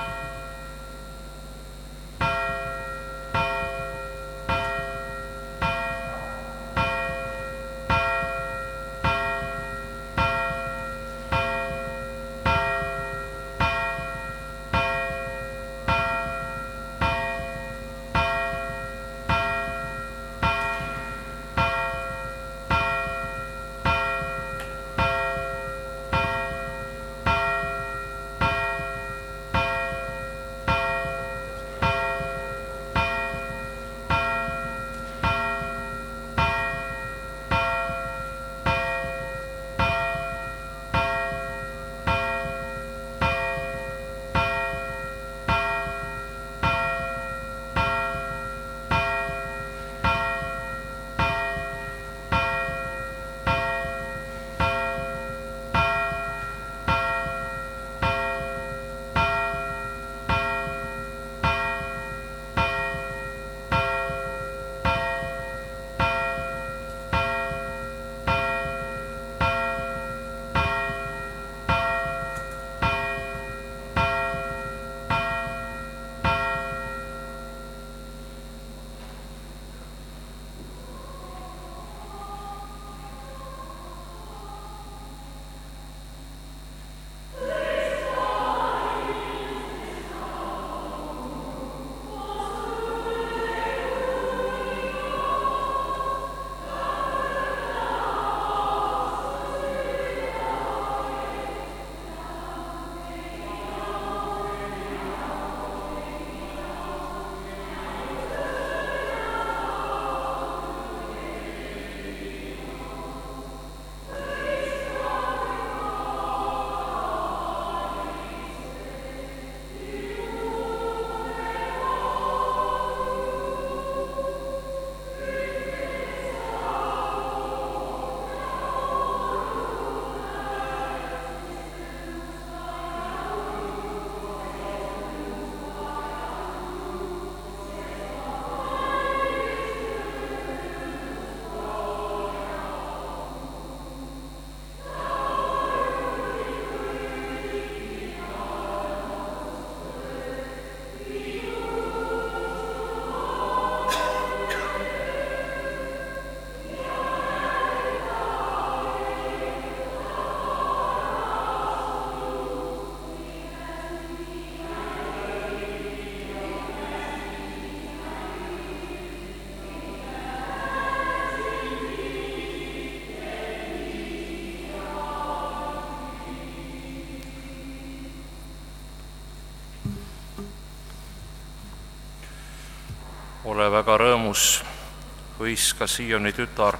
Ole väga rõõmus, hõiska Sioni tütar,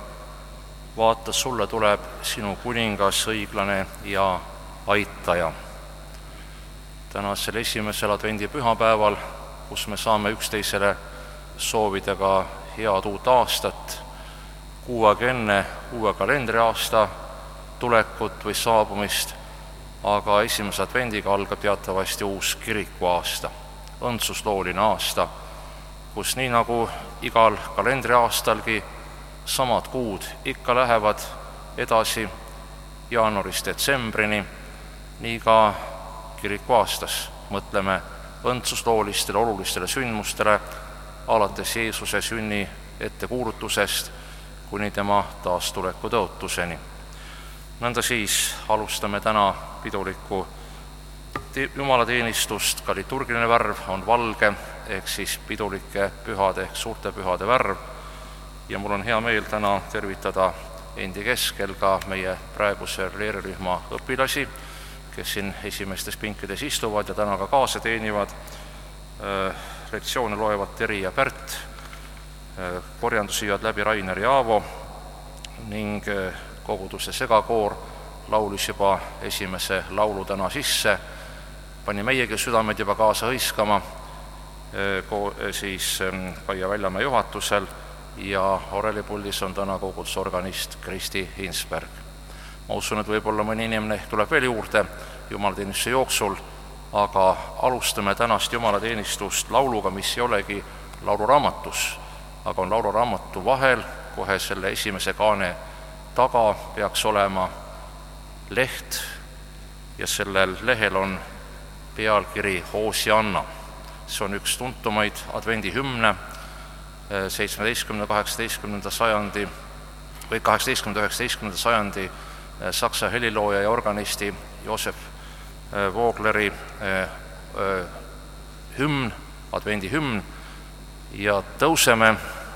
vaata, sulle tuleb sinu kuningas, õiglane ja aitaja. Tänasel esimesel advendipühapäeval, kus me saame üksteisele soovida ka head uut aastat, kuu aega enne uue kalendriaasta tulekut või saabumist, aga esimese advendiga algab teatavasti uus kirikuaasta, õndsuslooline aasta, kus nii nagu igal kalendriaastalgi samad kuud ikka lähevad edasi jaanuarist detsembrini, nii ka kirikuaastas mõtleme õndsusloolistele olulistele sündmustele alates Jeesuse sünni ettekuulutusest kuni tema taastuleku tõotuseni. Nõnda siis alustame täna pidulikku jumalateenistust, ka liturgiline värv on valge, ehk siis pidulike pühade ehk suurte pühade värv, ja mul on hea meel täna tervitada endi keskel ka meie praeguse leerirühma õpilasi, kes siin esimestes pinkides istuvad ja täna ka kaasa teenivad. Lektsioone loevad Teri ja Pärt, korjandusi viivad läbi Rainer ja Aavo ning koguduse segakoor laulis juba esimese laulu täna sisse, pani meiegi südamed juba kaasa hõiskama siis Kaia Väljamäe juhatusel, ja orelipuldis on täna kogudusorganist Kristi Hinsberg. Ma usun, et võib-olla mõni inimene tuleb veel juurde jumalateenistuse jooksul, aga alustame tänast jumalateenistust lauluga, mis ei olegi lauluraamatus, aga on lauluraamatu vahel, kohe selle esimese kaane taga peaks olema leht ja sellel lehel on pealkiri Hoosianna. See on üks tuntumaid advendihümne 17.–18. sajandi või 18.–19. sajandi saksa helilooja ja organisti Josef Vogleri hümn, advendihümn, ja tõuseme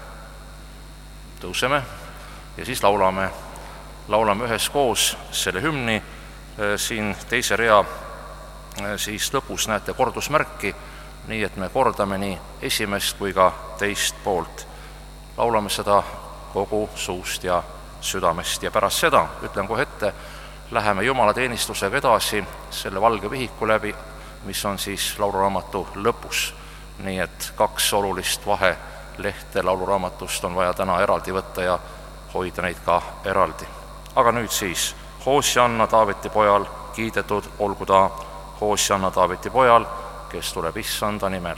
ja siis laulame üheskoos selle hümni. Siin teise rea siis lõpus näete kordusmärki, nii et me kordame nii esimest kui ka teist poolt. Laulame seda kogu suust ja südamest ja pärast seda, ütlen kohe ette, läheme jumalateenistusega edasi selle valge vihiku läbi, mis on siis lauluraamatu lõpus. Nii et 2 olulist vahelehte lauluraamatust on vaja täna eraldi võtta ja hoida neid ka eraldi. Aga nüüd siis Hoosianna Taaveti pojal, kiidetud olgu ta Hoosianna Taaveti pojal, kes tuleb Issanda nimel.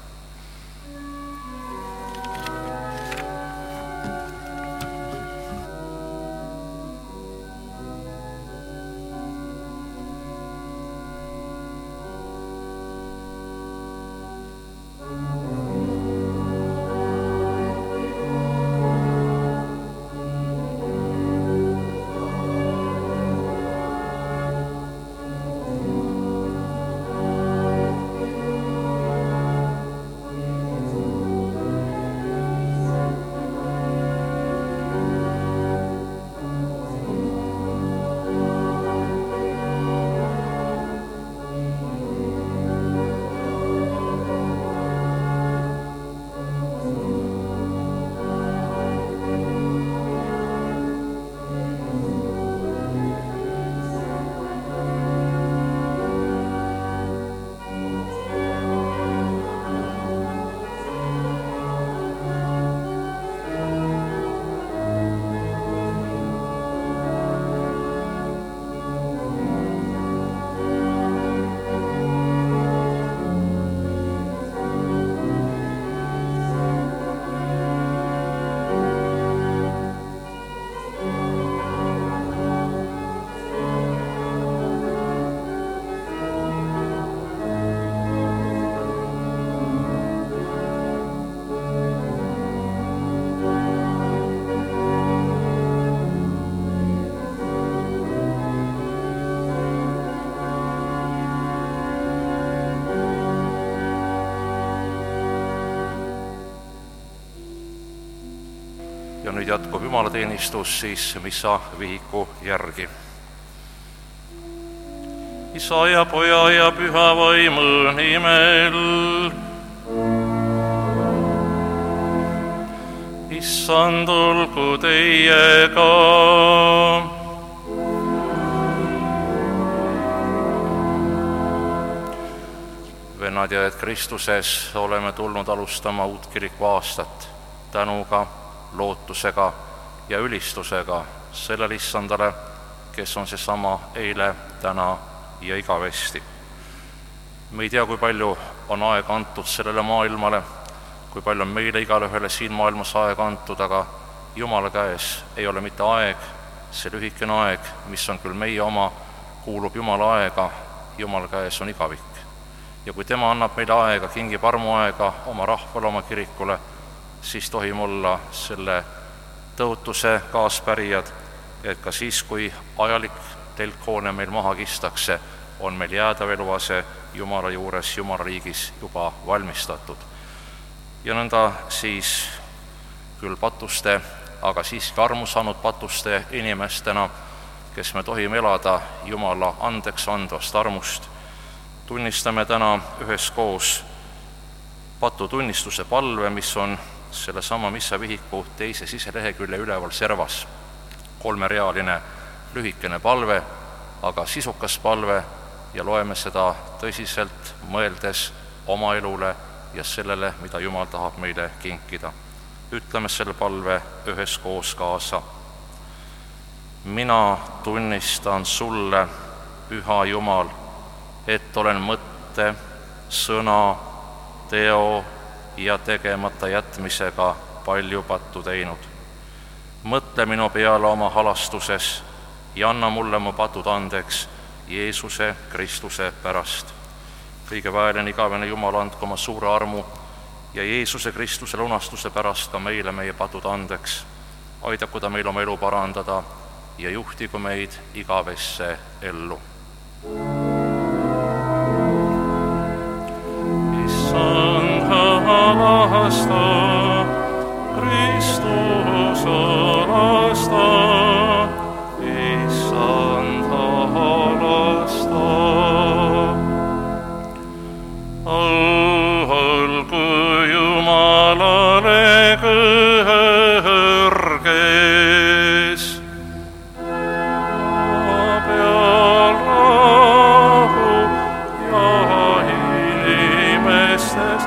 Ja nüüd jätkub jumalateenistus siis missa vihiku järgi. Isa ja Poja ja Püha Vaimu nimel. Issand olgu teiega. Vennad ja Kristuses oleme tulnud alustama uut kiriku aastat tänuga, lootusega ja ülistusega sellele Issandale, kes on seesama eile, täna ja igavesti. Me ei tea, kui palju on aega antud sellele maailmale, kui palju on meile igalühele siin maailmas aega antud, aga Jumala käes ei ole mitte aeg, see lühikene aeg, mis on küll meie oma, kuulub Jumala aega, Jumala käes on igavik. Ja kui tema annab meile aega, kingib armuaega oma rahvale, oma kirikule, siis tohime olla selle tõotuse kaaspärijad, et ka siis, kui ajalik telkhoone meil maha kistakse, on meil jäädav eluase Jumala juures, Jumala riigis juba valmistatud. Ja nõnda siis küll patuste, aga siiski armu saanud patuste inimestena, kes me tohime elada Jumala andeks andvast armust, tunnistame täna üheskoos patutunnistuse palve, mis on sellesama missavihiku teise siselehekülje üleval servas. 3-realine lühikene palve, aga sisukas palve ja loeme seda tõsiselt, mõeldes oma elule ja sellele, mida Jumal tahab meile kinkida. Ütleme selle palve üheskoos kaasa. Mina tunnistan sulle, Püha Jumal, et olen mõtte, sõna, teo ja tegemata jätmisega palju pattu teinud. Mõtle minu peale oma halastuses ja anna mulle mu patud andeks Jeesuse Kristuse pärast. kõige väeline igavene Jumal, andku oma suure armu ja Jeesuse Kristuse lunastuse pärast ka meile meie patud andeks. Aidaku ta meil oma elu parandada ja juhtigu meid igavesse ellu. Issand halasta, Kristus halasta, Issand halasta. Olgu Jumalale kõrges, peal rahu ja inimestes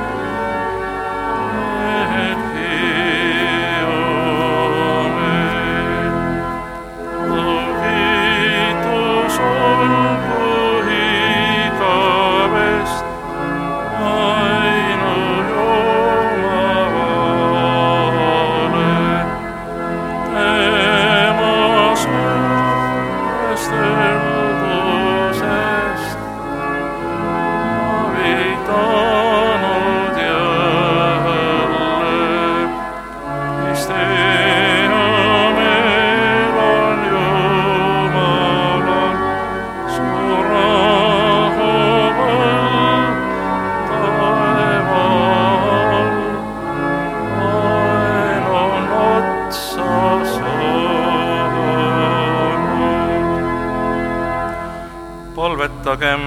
palvetagem.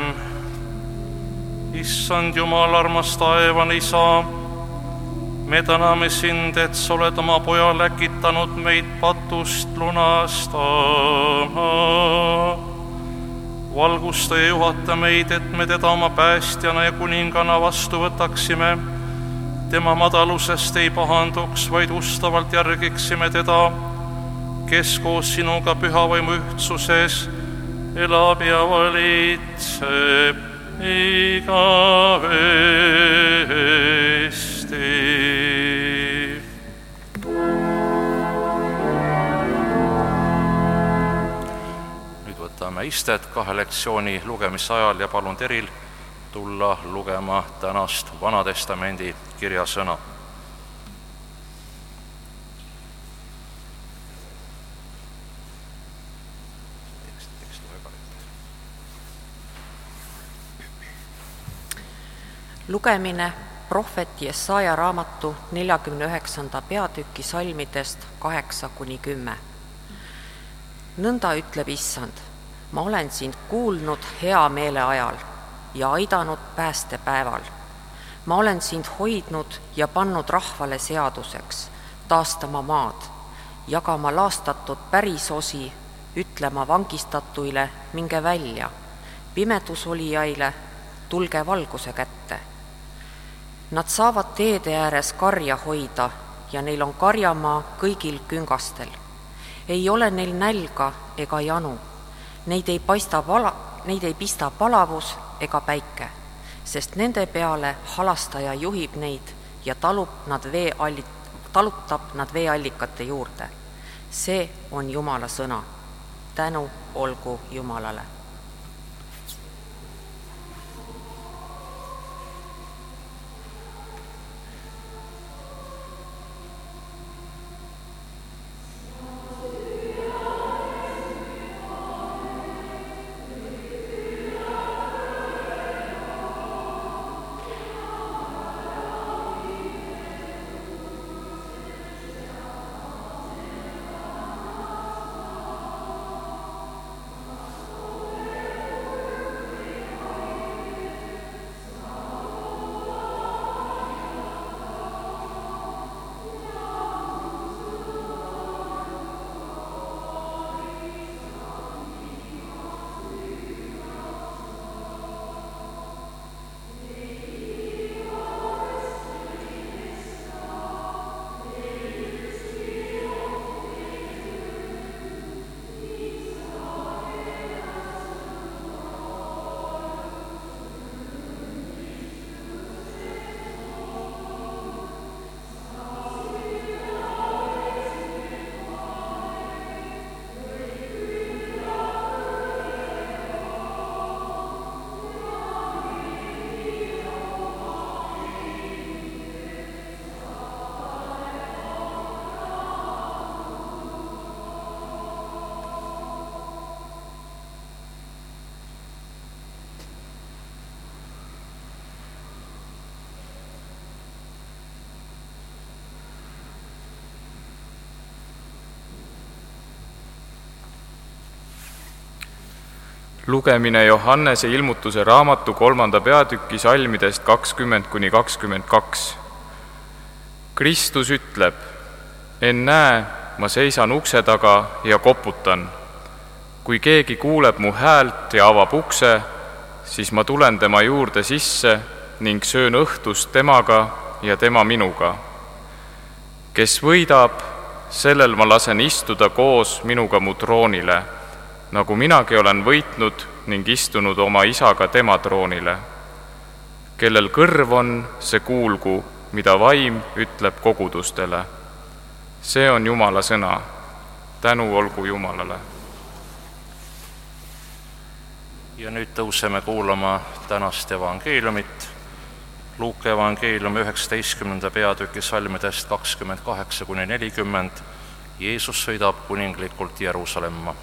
Issand Jumal, armas taevane Isa, me täname sind, et sa oled oma poja läkitanud meid patust lunastama. Valgusta ja juhata meid, et me teda oma päästjana ja kuningana vastu võtaksime. Tema madalusest ei pahanduks, vaid ustavalt järgiksime teda, kes koos sinuga pühavaimu ühtsuses elab ja valitseb igavesti. Nüüd võtame istet 2 lektsiooni lugemise ajal ja palun Teril tulla lugema tänast Vanatestamendi kirjasõna. Lugemine prohvet Jesaja raamatu 49. peatüki salmidest 8-10. Nõnda ütleb Issand, ma olen sind kuulnud hea meele ajal ja aidanud päästepäeval. Ma olen sind hoidnud ja pannud rahvale seaduseks, taastama maad, jagama laastatud pärisosi, ütlema vangistatuile, minge välja, pimedusolijaile, tulge valguse kätte. Nad saavad teede ääres karja hoida ja neil on karjamaa kõigil küngastel. Ei ole neil nälga ega janu, neid ei pista palavus ega päike, sest nende peale halastaja juhib neid ja talutab nad veeallikate juurde. See on Jumala sõna. Tänu olgu Jumalale. Lugemine Johannese ilmutuse raamatu 3. peatüki salmidest 20–22. Kristus ütleb: ennäe, ma seisan ukse taga ja koputan. Kui keegi kuuleb mu häält ja avab ukse, siis ma tulen tema juurde sisse ning söön õhtust temaga ja tema minuga. Kes võidab, sellel ma lasen istuda koos minuga mu troonile, nagu minagi olen võitnud ning istunud oma isaga tema troonile. Kellel kõrv on, see kuulgu, mida vaim ütleb kogudustele. See on Jumala sõna. Tänu olgu Jumalale. Ja nüüd tõuseme kuulama tänast evangeeliumit. Luuke evangeeliumi 19. peatüki salmidest 28–40. Jeesus sõidab kuninglikult Jeruusalemma.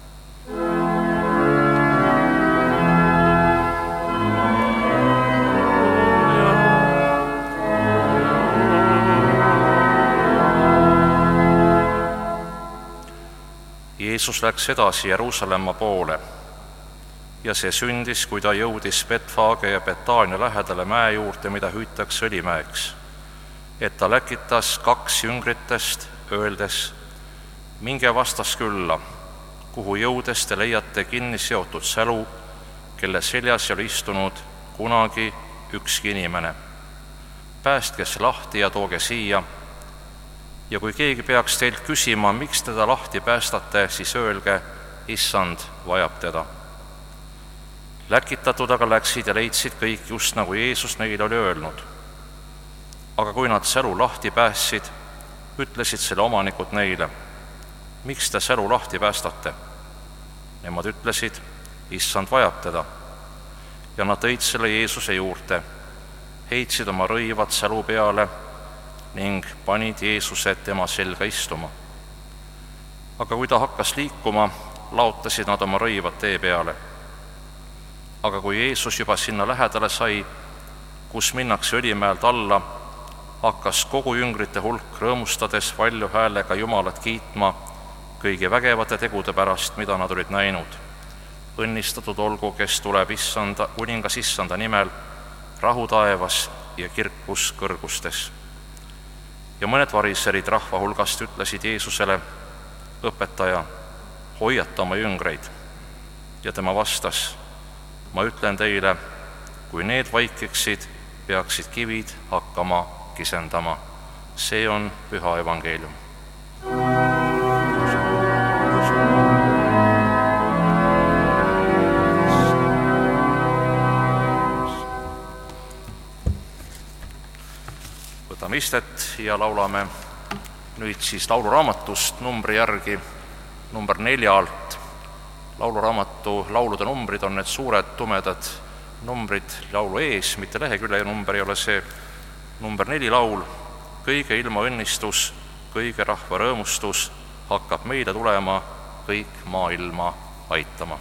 Jeesus läks edasi Jeruusalemma poole ja see sündis, kui ta jõudis Betfage ja Betaania lähedale mäe juurde, mida hüütakse Õlimäeks, et ta läkitas 2 jüngritest, öeldes: minge vastaskülla, kuhu jõudes te leiate kinni seotud sälu, kelle seljas ei ole istunud kunagi ükski inimene. Päästke see lahti ja tooge siia. Ja kui keegi peaks teilt küsima, miks teda lahti päästate, siis öelge: issand vajab teda. Läkitatud aga läksid ja leidsid kõik just nagu Jeesus neile oli öelnud. Aga kui nad sälu lahti päästsid, ütlesid selle omanikud neile: miks te sälu lahti päästate? Nemad ütlesid: issand vajab teda. Ja nad tõid selle Jeesuse juurde, heitsid oma rõivad sälu peale ning panid Jeesuse tema selga istuma. Aga kui ta hakkas liikuma, laotasid nad oma rõivad tee peale. Aga kui Jeesus juba sinna lähedale sai, kus minnakse Õlimäelt alla, hakkas kogu jüngrite hulk rõõmustades valju häälega Jumalat kiitma kõigi vägevate tegude pärast, mida nad olid näinud. Õnnistatud olgu, kes tuleb kuningas issanda nimel, rahu taevas ja kirkus kõrgustes. Ja mõned variserid rahva hulgast ütlesid Jeesusele: õpetaja, hoiata oma jüngreid. Ja tema vastas: ma ütlen teile, kui need vaikiksid, peaksid kivid hakkama kisendama. See on püha evangeelium. Võtame istet ja laulame nüüd siis lauluraamatust numbri järgi number 4 alt. Lauluraamatu laulude numbrid on need suured tumedad numbrid laulu ees, mitte lehekülje number ei ole see. Number 4 laul: kõige ilma õnnistus, kõige rahva rõõmustus hakkab meile tulema, kõik maailma aitama.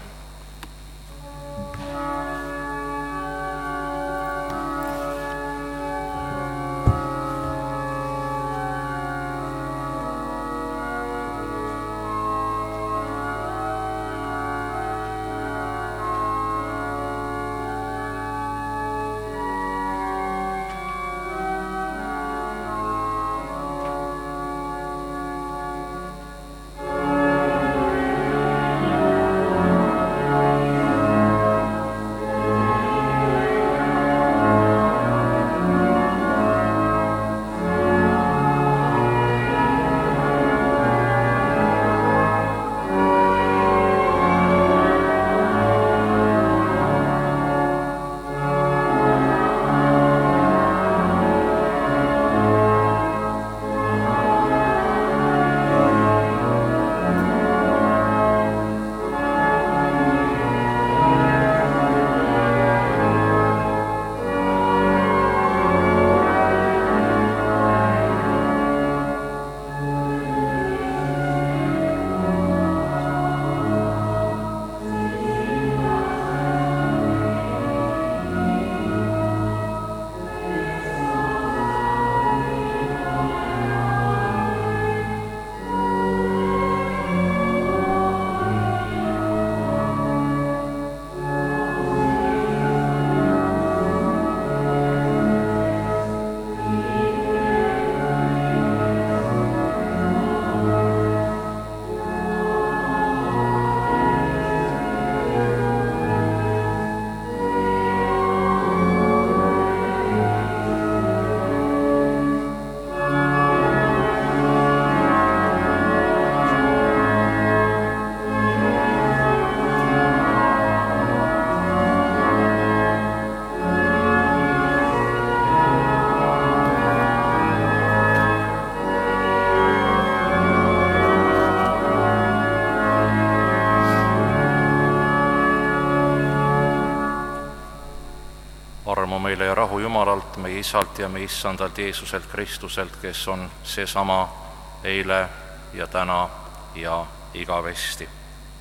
Jumalalt, meie Isalt ja meie Issandalt Jeesuselt Kristuselt, kes on seesama eile ja täna ja igavesti.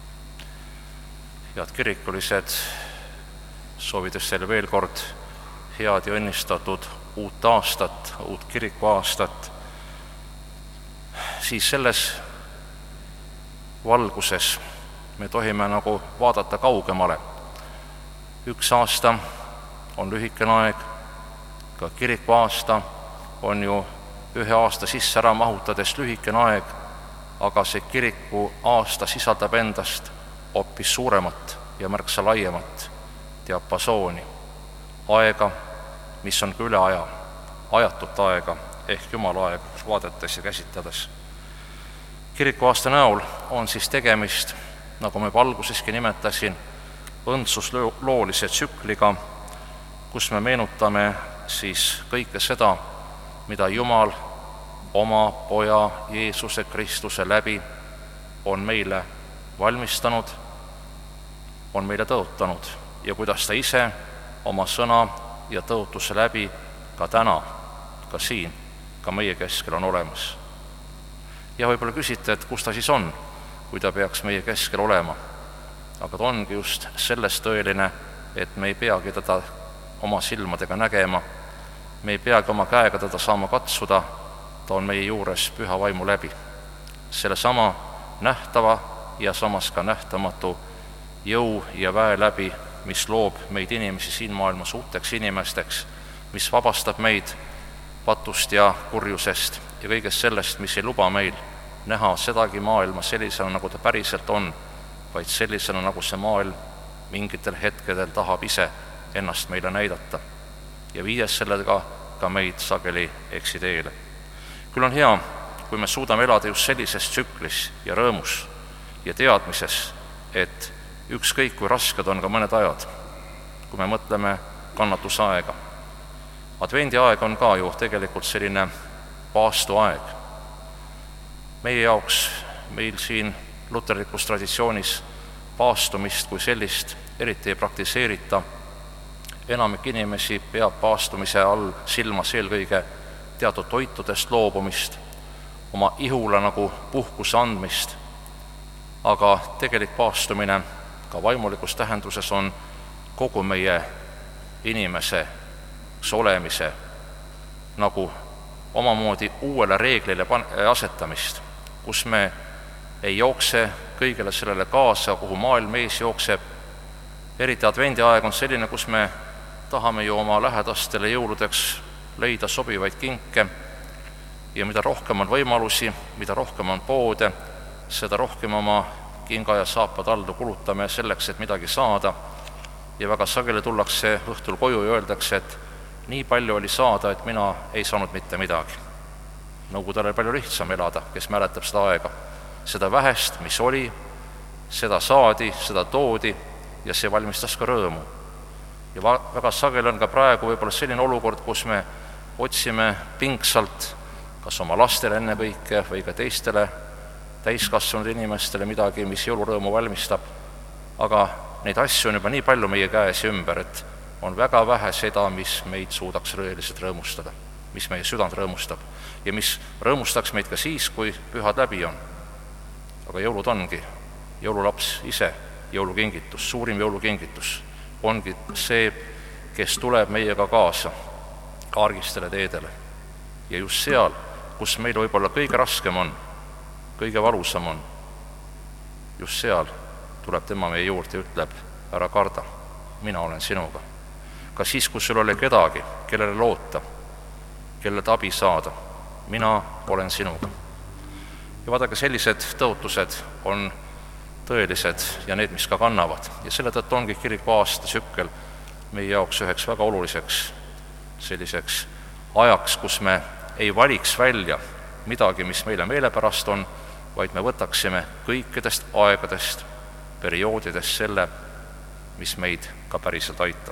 Head kirikulised, soovides teile veel kord head ja õnnistatud uut aastat, uut kirikuaastat, siis selles valguses me tohime nagu vaadata kaugemale. Üks aasta on lühikene aeg, ka kirikuaasta on ju ühe aasta sisse ära mahutades lühikene aeg, aga see kirikuaasta sisaldab endast hoopis suuremat ja märksa laiemat diapasooni. Aega, mis on ka üle aja, ajatut aega ehk Jumala aega vaadates ja käsitledes. Kirikuaasta näol on siis tegemist, nagu ma juba alguseski nimetasin, õndsusloolise tsükliga, kus me meenutame siis kõike seda, mida Jumal oma poja Jeesuse Kristuse läbi on meile valmistanud, on meile tõotanud ja kuidas ta ise oma sõna ja tõotuse läbi ka täna, ka siin, ka meie keskel on olemas. Ja võib-olla küsite, et kus ta siis on, kui ta peaks meie keskel olema. Aga ta ongi just sellest tõeline, et me ei peagi teda oma silmadega nägema, me ei peagi oma käega teda saama katsuda, ta on meie juures püha vaimu läbi. Selle sama nähtava ja samas ka nähtamatu jõu ja väe läbi, mis loob meid inimesi siin maailmas uuteks inimesteks, mis vabastab meid patust ja kurjusest ja kõigest sellest, mis ei luba meil näha sedagi maailma sellisena, nagu ta päriselt on, vaid sellisena, nagu see maailm mingitel hetkedel tahab ise ennast meile näidata ja viies sellega ka meid sageli eksiteele. Küll on hea, kui me suudame elada just sellises tsüklis ja rõõmus ja teadmises, et ükskõik kui rasked on ka mõned ajad, kui me mõtleme kannatusaega. Advendi aeg on ka ju tegelikult selline paastuaeg. Meie jaoks, meil siin luterlikus traditsioonis paastumist kui sellist eriti ei praktiseerita. Enamik inimesi peab paastumise all silmas eelkõige teatud toitudest loobumist, oma ihule nagu puhkuse andmist, aga tegelik paastumine ka vaimulikus tähenduses on kogu meie inimese olemise nagu omamoodi uuele reeglile asetamist, kus me ei jookse kõigele sellele kaasa, kuhu maailm ees jookseb. Eriti advendi aeg on selline, kus me tahame ju oma lähedastele jõuludeks leida sobivaid kinke ja mida rohkem on võimalusi, mida rohkem on poode, seda rohkem oma kinga ja saapad aldu kulutame selleks, et midagi saada ja väga sageli tullakse õhtul koju ja öeldakse, et nii palju oli saada, et mina ei saanud mitte midagi. Nõukogudel oli palju lihtsam elada, kes mäletab seda aega. Seda vähest, mis oli, seda saadi, seda toodi ja see valmistas ka rõõmu. Ja väga sageli on ka praegu võib-olla selline olukord, kus me otsime pingsalt kas oma lastele ennekõike või ka teistele täiskasvanud inimestele midagi, mis jõulurõõmu valmistab, aga neid asju on juba nii palju meie käes ja ümber, et on väga vähe seda, mis meid suudaks tõeliselt rõõmustada, mis meie südant rõõmustab ja mis rõõmustaks meid ka siis, kui pühad läbi on. Aga jõulud ongi, jõululaps ise, jõulukingitus, suurim jõulukingitus ongi see, kes tuleb meiega kaasa kaargistele teedele. Ja just seal, kus meil võib-olla kõige raskem on, kõige valusam on, just seal tuleb tema meie juurde ja ütleb, ära karda, mina olen sinuga. Ka siis, kus sul oli kedagi, kellele loota, kellelt abi saada, mina olen sinuga. Ja vaadake, sellised tõotused on tõelised ja need, mis ka kannavad. Ja selle tõttu ongi kirikuaasta tsükkel meie jaoks üheks väga oluliseks selliseks ajaks, kus me ei valiks välja midagi, mis meile meelepärast on, vaid me võtaksime kõikidest aegadest, perioodidest selle, mis meid ka päriselt aitab.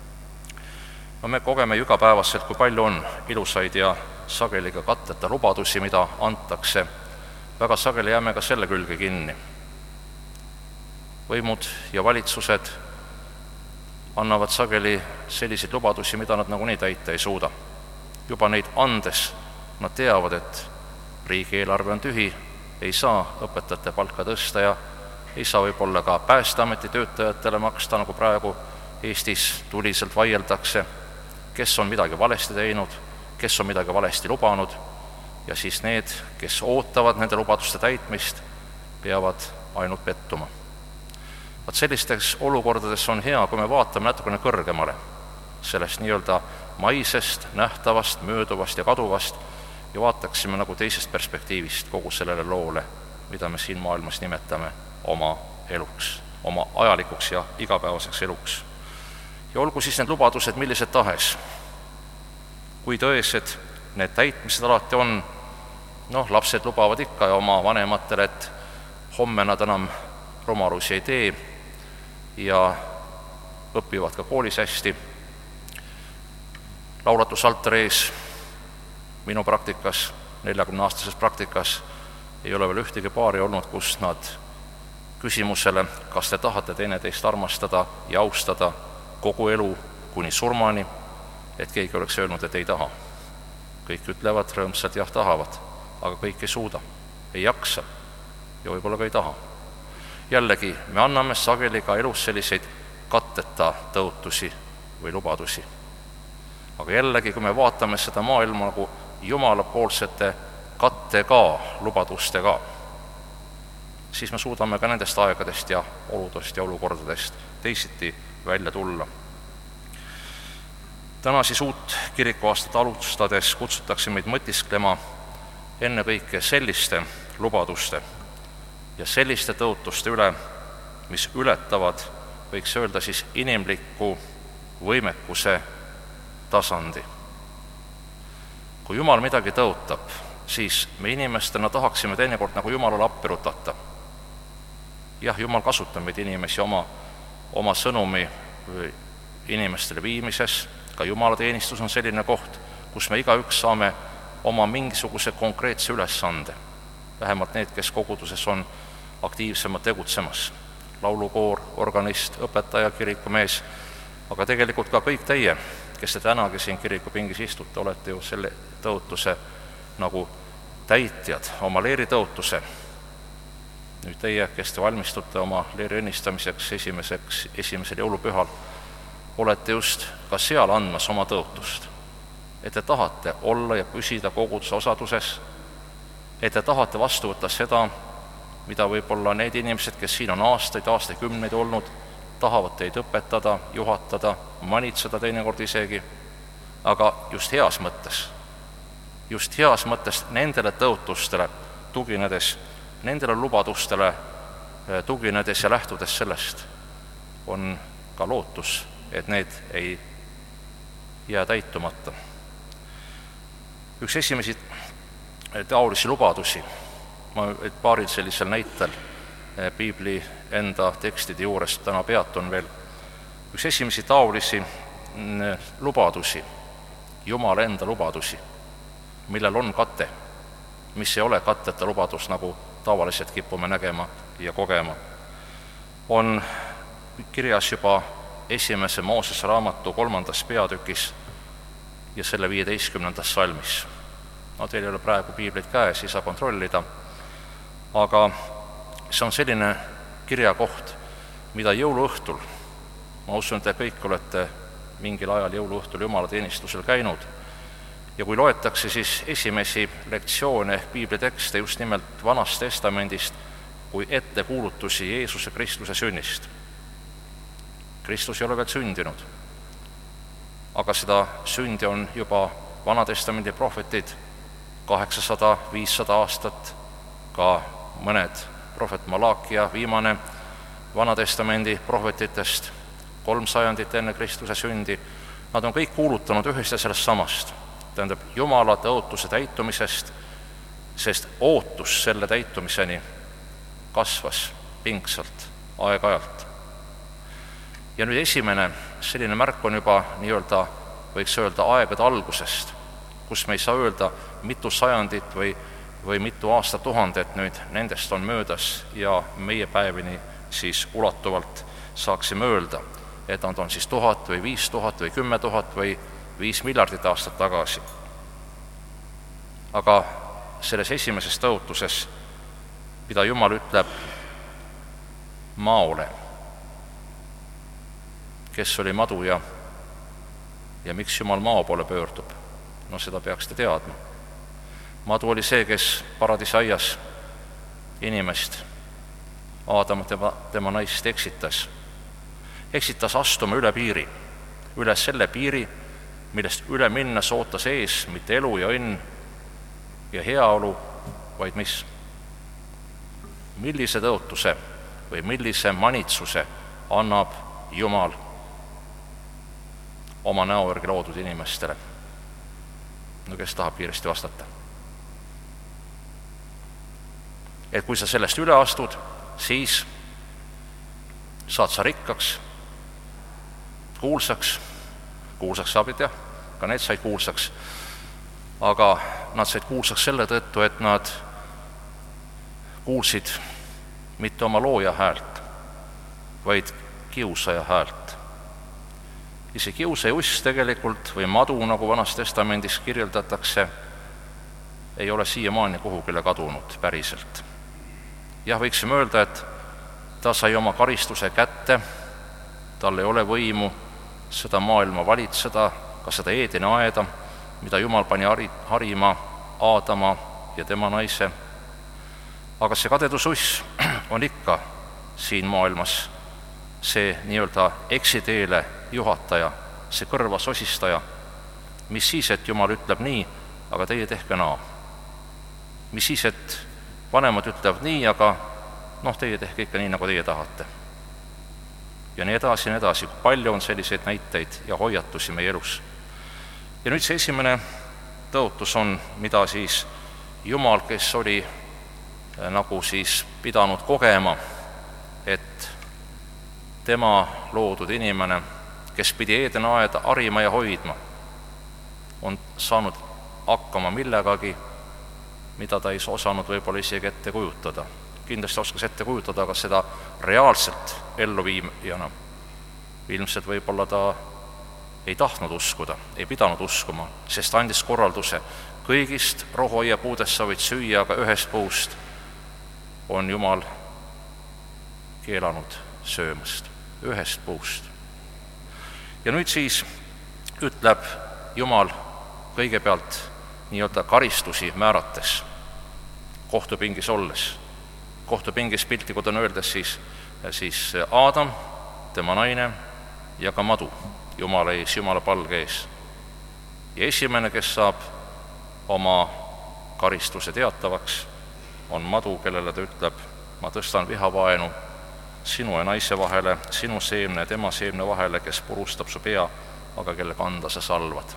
No me kogeme igapäevaselt, kui palju on ilusaid ja sageli ka katteta lubadusi, mida antakse. Väga sageli jääme ka selle külge kinni. Võimud ja valitsused annavad sageli selliseid lubadusi, mida nad nagunii täita ei suuda. Juba neid andes nad teavad, et riigieelarve on tühi, ei saa õpetajate palka tõsta ja ei saa võib-olla ka Päästeameti töötajatele maksta, nagu praegu Eestis tuliselt vaieldakse, kes on midagi valesti teinud, kes on midagi valesti lubanud, ja siis need, kes ootavad nende lubaduste täitmist, peavad ainult pettuma. Vaat sellistes olukordades on hea, kui me vaatame natukene kõrgemale sellest nii-öelda maisest, nähtavast, mööduvast ja kaduvast ja vaataksime nagu teisest perspektiivist kogu sellele loole, mida me siin maailmas nimetame oma eluks, oma ajalikuks ja igapäevaseks eluks. Ja olgu siis need lubadused millised tahes, kui tõesed need täitmised alati on, lapsed lubavad ikka ja oma vanematele, et homme nad enam rumalusi ei tee ja õpivad ka koolis hästi. Laulatusaltari ees minu praktikas, 40-aastases praktikas, ei ole veel ühtegi paari olnud, kus nad küsimusele, kas te tahate teineteist armastada ja austada kogu elu kuni surmani, et keegi oleks öelnud, et ei taha. Kõik ütlevad rõõmsalt, jah, tahavad, aga kõik ei suuda, ei jaksa ja võib-olla ka ei taha. Jällegi, me anname sageli ka elus selliseid katteta tõotusi või lubadusi. Aga jällegi, kui me vaatame seda maailma nagu jumalapoolsete kattega, lubadustega, siis me suudame ka nendest aegadest ja oludest ja olukordadest teisiti välja tulla. Täna siis uut kirikuaastat alustades kutsutakse meid mõtisklema ennekõike selliste lubaduste ja selliste tõotuste üle, mis ületavad, võiks öelda siis, inimliku võimekuse tasandi. Kui Jumal midagi tõotab, siis me inimestena tahaksime teinekord nagu Jumalale appi rutata. Jah, Jumal kasutab meid inimesi oma sõnumi inimestele viimises, ka Jumalateenistus on selline koht, kus me igaüks saame oma mingisuguse konkreetse ülesande, vähemalt need, kes koguduses on aktiivsemalt tegutsemas, laulukoor, organist, õpetaja, kirikumees, aga tegelikult ka kõik teie, kes te tänagi siin kirikupingis istute, olete ju selle tõotuse nagu täitjad, oma leeri tõotuse. Nüüd teie, kes te valmistute oma leeri õnnistamiseks esimesel jõulupühal, olete just ka seal andmas oma tõotust, et te tahate olla ja püsida koguduse osaduses, et te tahate vastu võtta seda, mida võib-olla need inimesed, kes siin on aastakümneid olnud, tahavad teid õpetada, juhatada, manitseda teinekord isegi, aga just heas mõttes nendele tõotustele tuginedes, nendele lubadustele tuginedes ja lähtudes sellest, on ka lootus, et need ei jää täitumata. Üks esimesi taolisi lubadusi, ma paaril sellisel näitel piibli enda tekstide juures täna peatun veel, üks esimesi taolisi lubadusi, Jumala enda lubadusi, millel on kate, mis ei ole katteta lubadus, nagu tavaliselt kipume nägema ja kogema, on kirjas juba esimese Moosese raamatu 3. peatükis ja selle 15. salmis. Teil ei ole praegu piiblit käes, ei saa kontrollida, aga see on selline kirjakoht, mida jõuluõhtul, ma usun, et te kõik olete mingil ajal jõuluõhtul jumalateenistusel käinud, ja kui loetakse siis esimesi lektsioone ehk piiblitekste just nimelt Vanast Testamendist kui ettekuulutusi Jeesuse Kristuse sünnist. Kristus ei ole veel sündinud, aga seda sündi on juba Vanatestamendi prohvetid 800-500 aastat, ka mõned prohvet Malakia, viimane Vanatestamendi prohvetitest 300 enne Kristuse sündi, nad on kõik kuulutanud ühest ja sellest samast, tähendab Jumala tõotuse täitumisest, sest ootus selle täitumiseni kasvas pingsalt, aeg-ajalt. Ja nüüd esimene selline märk on juba nii-öelda, võiks öelda, aegade algusest, kus me ei saa öelda, mitu sajandit või mitu aastatuhandet nüüd nendest on möödas ja meie päevini siis ulatuvalt saaksime öelda, et nad on siis 1000 või 5000 või 10 000 või 5 miljardit aastat tagasi. Aga selles esimeses tõotuses, mida Jumal ütleb maole, kes oli madu ja miks Jumal maa poole pöördub, no seda peaks te teadma. Madu oli see, kes paradiisiaias inimest, Aadamat tema naist eksitas astuma üle piiri, üle selle piiri, millest üle minnes ootas ees mitte elu ja õnn ja heaolu, vaid mis? Millise tõotuse või millise manitsuse annab Jumal oma näo järgi loodud inimestele? No kes tahab kiiresti vastata? Et kui sa sellest üle astud, siis saad sa rikkaks, kuulsaks saabid jah, ka need said kuulsaks, aga nad said kuulsaks selle tõttu, et nad kuulsid mitte oma looja häält, vaid kiusaja häält. Ja see kiusajuss tegelikult või madu, nagu Vanas Testamendis kirjeldatakse, ei ole siiamaani kuhugile kadunud päriselt. Jah, võiksime öelda, et ta sai oma karistuse kätte, tal ei ole võimu seda maailma valitseda, ka seda Eedeni aeda, mida Jumal pani harima Aadama ja tema naise. Aga see kadedususs on ikka siin maailmas see nii-öelda eksiteele juhataja, see kõrvasosistaja, mis siis, et Jumal ütleb nii, aga teie tehke naa. Mis siis, et vanemad ütlevad nii, aga teie tehke ikka nii, nagu teie tahate. Ja nii edasi, palju on selliseid näiteid ja hoiatusi meie elus. Ja nüüd see esimene tõotus on, mida siis Jumal, kes oli nagu siis pidanud kogema, et tema loodud inimene, kes pidi Eedeni aeda harima ja hoidma, on saanud hakkama millegagi, mida ta ei osanud võib-olla isegi ette kujutada. Kindlasti oskas ette kujutada, aga seda reaalselt elluviijana ilmselt võib-olla ta ei tahtnud uskuda, ei pidanud uskuma, sest andis korralduse, kõigist rohuaiapuudest sa võid süüa, aga ühest puust on Jumal keelanud söömast, ühest puust. Ja nüüd siis ütleb Jumal kõigepealt nii-öelda karistusi määrates, kohtupingis olles. Kohtupingis piltlikult on öeldes siis Aadam, tema naine ja ka madu Jumala ees, Jumala palge ees. Ja esimene, kes saab oma karistuse teatavaks, on madu, kellele ta ütleb, ma tõstan vihavaenu sinu ja naise vahele, sinu seemne ja tema seemne vahele, kes purustab su pea, aga kelle kanda sa salvad.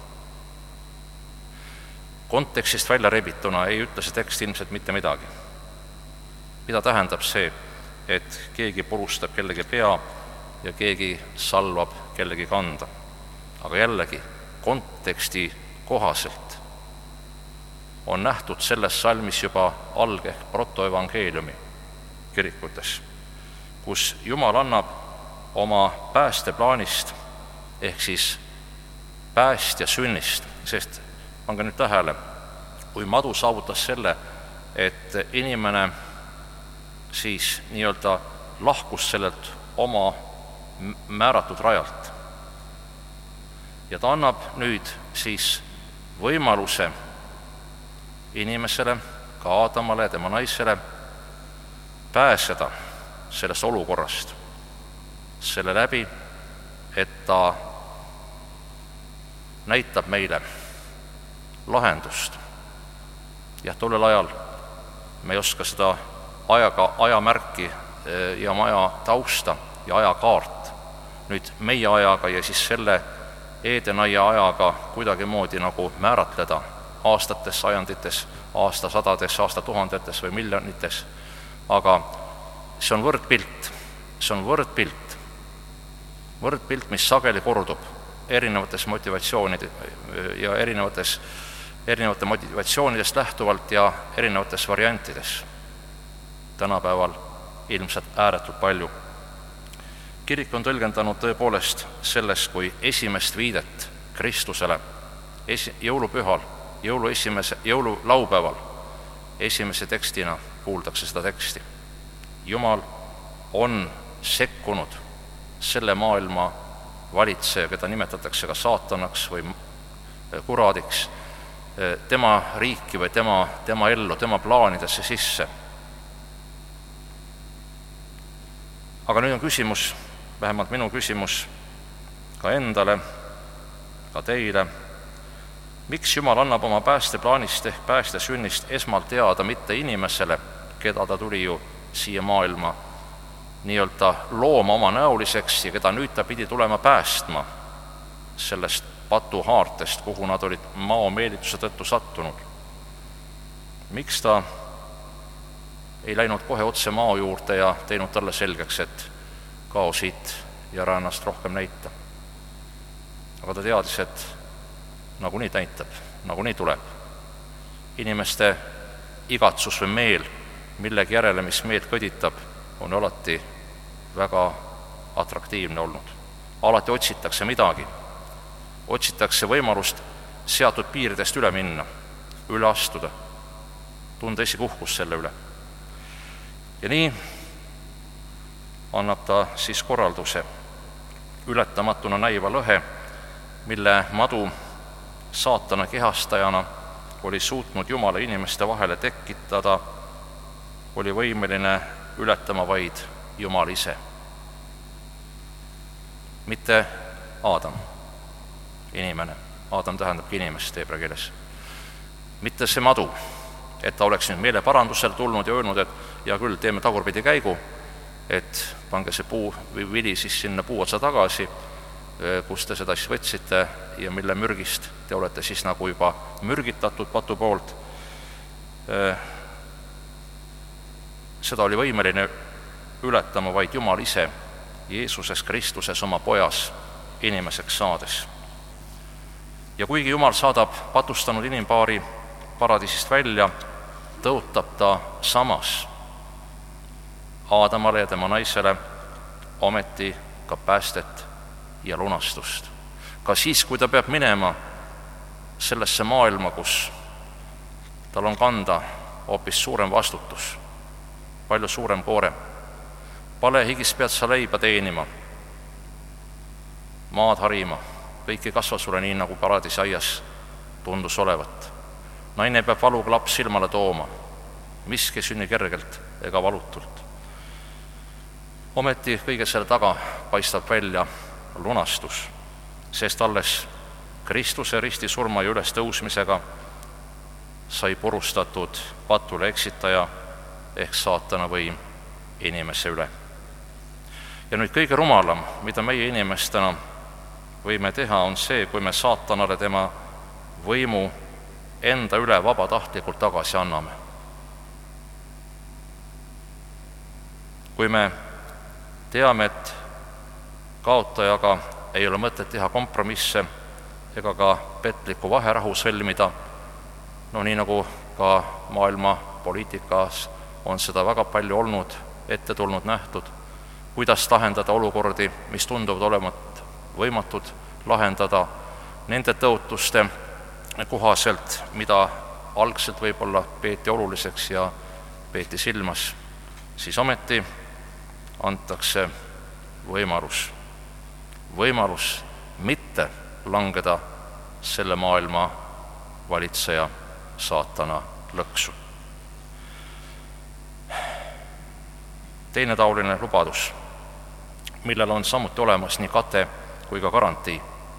Kontekstist välja rebituna ei ütle see tekst ilmselt mitte midagi. Mida tähendab see, et keegi purustab kellegi pea ja keegi salvab kellegi kanda? Aga jällegi, konteksti kohaselt on nähtud selles salmis juba alg- ehk protoevangeeliumi kirikutes, kus Jumal annab oma päästeplaanist ehk siis päästja sünnist, sest pange nüüd tähele, kui madu saavutas selle, et inimene siis nii-öelda lahkus sellelt oma määratud rajalt. Ja ta annab nüüd siis võimaluse inimesele, ka Aadamale ja tema naisele, pääseda sellest olukorrast selle läbi, et ta näitab meile lahendust. Jah, tollel ajal me ei oska seda ajamärki ja aja tausta ja ajakaart nüüd meie ajaga ja siis selle Eedenaia ajaga kuidagimoodi nagu määratleda aastates, sajandites, aastasadades, aastatuhandetes või miljonites, aga see on võrdpilt, mis sageli kordub erinevates motivatsioonid ja erinevate motivatsioonidest lähtuvalt ja erinevates variantides. Tänapäeval ilmselt ääretult palju. Kirik on tõlgendanud tõepoolest sellest kui esimest viidet Kristusele jõulupühal, jõululaupäeval. Esimese tekstina kuuldakse seda teksti. Jumal on sekkunud selle maailma valitseja, keda nimetatakse ka saatanaks või kuradiks, tema riiki või tema ellu, tema plaanidesse sisse. Aga nüüd on küsimus, vähemalt minu küsimus ka endale, ka teile, miks Jumal annab oma päästeplaanist ehk päästesünnist esmalt teada mitte inimesele, keda ta tuli ju siia maailma nii-öelda looma oma näoliseks ja keda nüüd ta pidi tulema päästma sellest patuhaartest, kuhu nad olid maomeelituse tõttu sattunud. Miks ta ei läinud kohe otse mao juurde ja teinud talle selgeks, et kao siit ja ära ennast rohkem näita? Aga ta teadis, et nagunii näitab, nagunii tuleb. Inimeste igatsus või meel millegi järele, mis meelt kõditab, on alati väga atraktiivne olnud. Alati otsitakse midagi, otsitakse võimalust seatud piiridest üle minna, üle astuda, tunda esikuhkust selle üle. Ja nii annab ta siis korralduse ületamatuna näiva lõhe, mille madu saatana kehastajana oli suutnud Jumala inimeste vahele tekitada, oli võimeline ületama vaid Jumal ise. Mitte Aadam, inimene. Aadam tähendabki inimest heebrea keeles. Mitte see madu, et ta oleks nüüd meeleparandusel tulnud ja öelnud, et hea küll, teeme tagurpidi käigu, et pange see puu või vili siis sinna puu otsa tagasi, kus te seda siis võtsite ja mille mürgist te olete siis nagu juba mürgitatud patu poolt. Seda oli võimeline ületama vaid Jumal ise, Jeesuses Kristuses oma pojas inimeseks saades. Ja kuigi Jumal saadab patustanud inimpaari paradiisist välja, tõotab ta samas Aadamale ja tema naisele ometi ka päästet ja lunastust. Ka siis, kui ta peab minema sellesse maailma, kus tal on kanda hoopis suurem vastutus, palju suurem koorem. Palehigis pead sa leiba teenima, maad harima, kõik ei kasva sulle nii, nagu paradiisi aias tundus olevat. Naine peab valuga laps silmale tooma, miski ei sünni kergelt ega valutult. Ometi kõige selle taga paistab välja lunastus, sest alles Kristuse risti surma ja üles tõusmisega sai purustatud patule eksitaja ehk saatana võim inimese üle. Ja nüüd kõige rumalam, mida meie inimestena võime teha, on see, kui me saatanale tema võimu enda üle vabatahtlikult tagasi anname. Kui me teame, et kaotajaga ei ole mõtet teha kompromisse ega ka petlikku vaherahu sõlmida, nii nagu ka maailma poliitikas on seda väga palju olnud, ette tulnud, nähtud, kuidas lahendada olukordi, mis tunduvad olevat võimatud lahendada nende tõotuste kohaselt, mida algselt võib-olla peeti oluliseks ja peeti silmas, siis ometi antakse võimalus mitte langeda selle maailma valitseja saatana lõksu. Teine taoline lubadus, millel on samuti olemas nii kate kui ka garantii.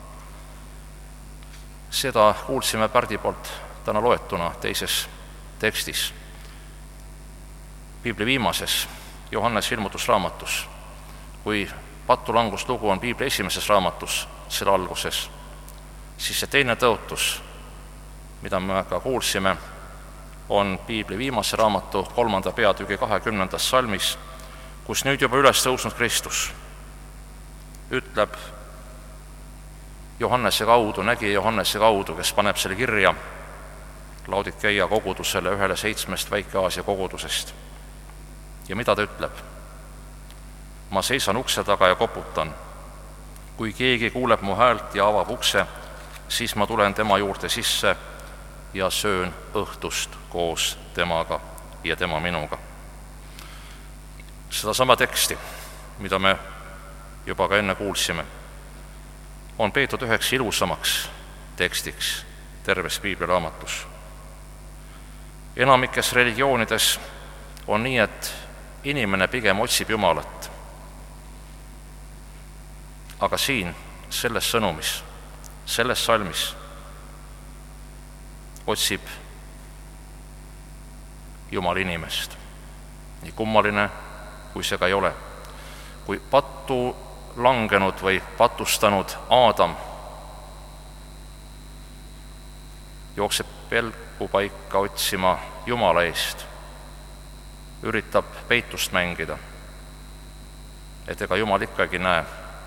Seda kuulsime Pärdi poolt täna loetuna teises tekstis, piibli viimases Johannese ilmutusraamatus. Kui patulanguslugu on piibli esimeses raamatus, selle alguses, siis see teine tõotus, mida me ka kuulsime, on piibli viimase raamatu 3. peatüki 20. salmis, kus nüüd juba üles tõusnud Kristus ütleb Johannese kaudu, nägi Johannese kaudu, kes paneb selle kirja Laodikeia kogudusele, ühele 7 Väike-Aasia kogudusest. Ja mida ta ütleb? ma seisan ukse taga ja koputan. Kui keegi kuuleb mu häält ja avab ukse, siis ma tulen tema juurde sisse ja söön õhtust koos temaga ja tema minuga. Sedasama teksti, mida me juba ka enne kuulsime, on peetud üheks ilusamaks tekstiks terves piibliraamatus. Enamikes religioonides on nii, et inimene pigem otsib Jumalat. Aga siin, selles sõnumis, selles salmis otsib Jumal inimest. Nii kummaline, kui see ka ei ole. Kui pattu langenud või patustanud Aadam jookseb pelgupaika otsima Jumala eest, üritab peitust mängida, et ega Jumal ikkagi näe,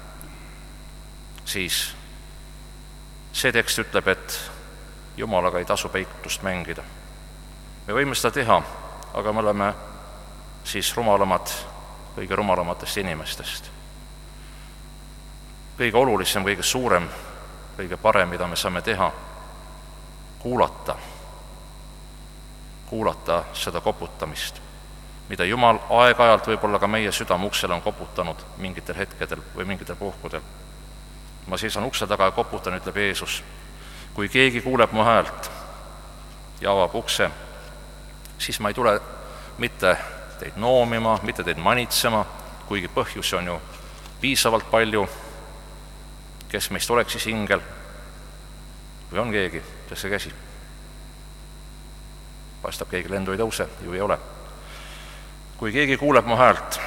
siis see tekst ütleb, et Jumalaga ei tasu peitust mängida. Me võime seda teha, aga me oleme siis rumalamad, kõige rumalamatest inimestest. Kõige olulisem, kõige suurem, kõige parem, mida me saame teha, kuulata seda koputamist, mida Jumal aeg-ajalt võib-olla ka meie südamuksele on koputanud mingitel hetkedel või mingitel puhkudel. Ma seisan ukse taga ja koputan, ütleb Jeesus. Kui keegi kuuleb mu häält ja avab ukse, siis ma ei tule mitte teid noomima, mitte teid manitsema, kuigi põhjusi on ju piisavalt palju, kes meist oleks siis ingel või on keegi, tõstke käsi. Paistab, keegi lendu ei tõuse, ju ei ole. Kui keegi kuuleb mu häält,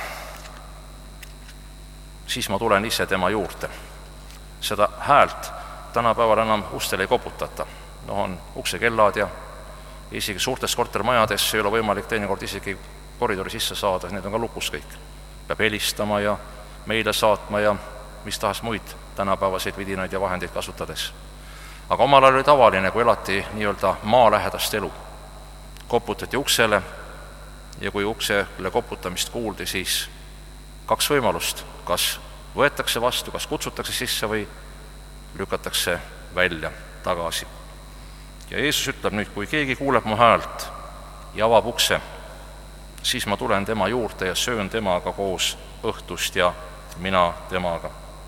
siis ma tulen ise tema juurde. Seda häält tänapäeval enam ustel ei koputata. On uksekellad ja isegi suurtes kortermajades ei ole võimalik teinekord isegi koridori sisse saada, need on ka lukus kõik. Peab helistama ja meile saatma ja mis tahas muid tänapäevaseid vidinaid ja vahendeid kasutades. Aga omal ajal oli tavaline, kui elati nii-öelda maalähedast elu. Koputati uksele ja kui uksele koputamist kuuldi, siis kaks võimalust, kas võetakse vastu, kas kutsutakse sisse või lükatakse välja tagasi. Ja Jeesus ütleb nüüd, kui keegi kuuleb mu häält ja avab ukse, siis ma tulen tema juurde ja söön temaga koos õhtust ja mina temaga.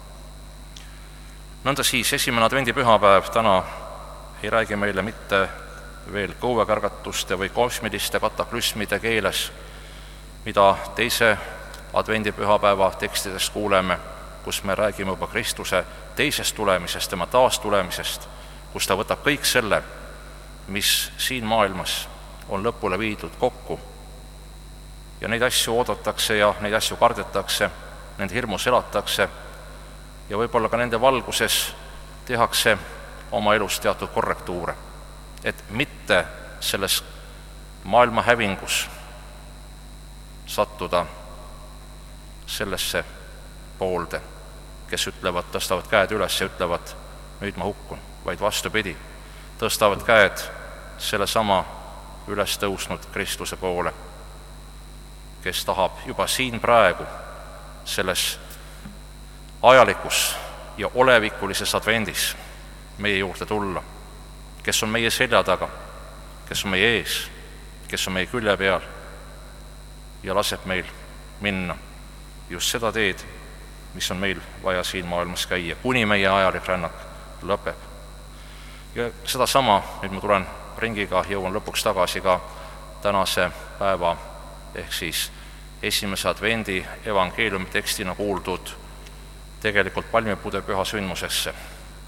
Nõnda siis esimene advendipühapäev täna ei räägi meile mitte veel kõuekärgatuste või kosmiliste kataklüsmide keeles, mida teise advendipühapäeva tekstidest kuuleme, kus me räägime juba Kristuse teisest tulemisest, tema taastulemisest, kus ta võtab kõik selle, mis siin maailmas on lõpule viidud kokku. Ja neid asju oodatakse ja neid asju kardetakse, nende hirmus elatakse ja võib-olla ka nende valguses tehakse oma elus teatud korrektuure, et mitte selles maailma hävingus sattuda sellesse poolde, kes ütlevad, tõstavad käed üles ja ütlevad, nüüd ma hukkun, vaid vastupidi, tõstavad käed sellesama üles tõusnud Kristuse poole, kes tahab juba siin praegu selles ajalikus ja olevikulises advendis meie juurde tulla, kes on meie selja taga, kes on meie ees, kes on meie külje peal ja laseb meil minna just seda teed, mis on meil vaja siin maailmas käia, kuni meie ajalik rännak lõpeb. Ja sedasama, nüüd ma tulen ringiga, jõuan lõpuks tagasi ka tänase päeva ehk siis esimese advendi evangeeliumi tekstina kuuldud tegelikult palmipudepüha sündmusesse.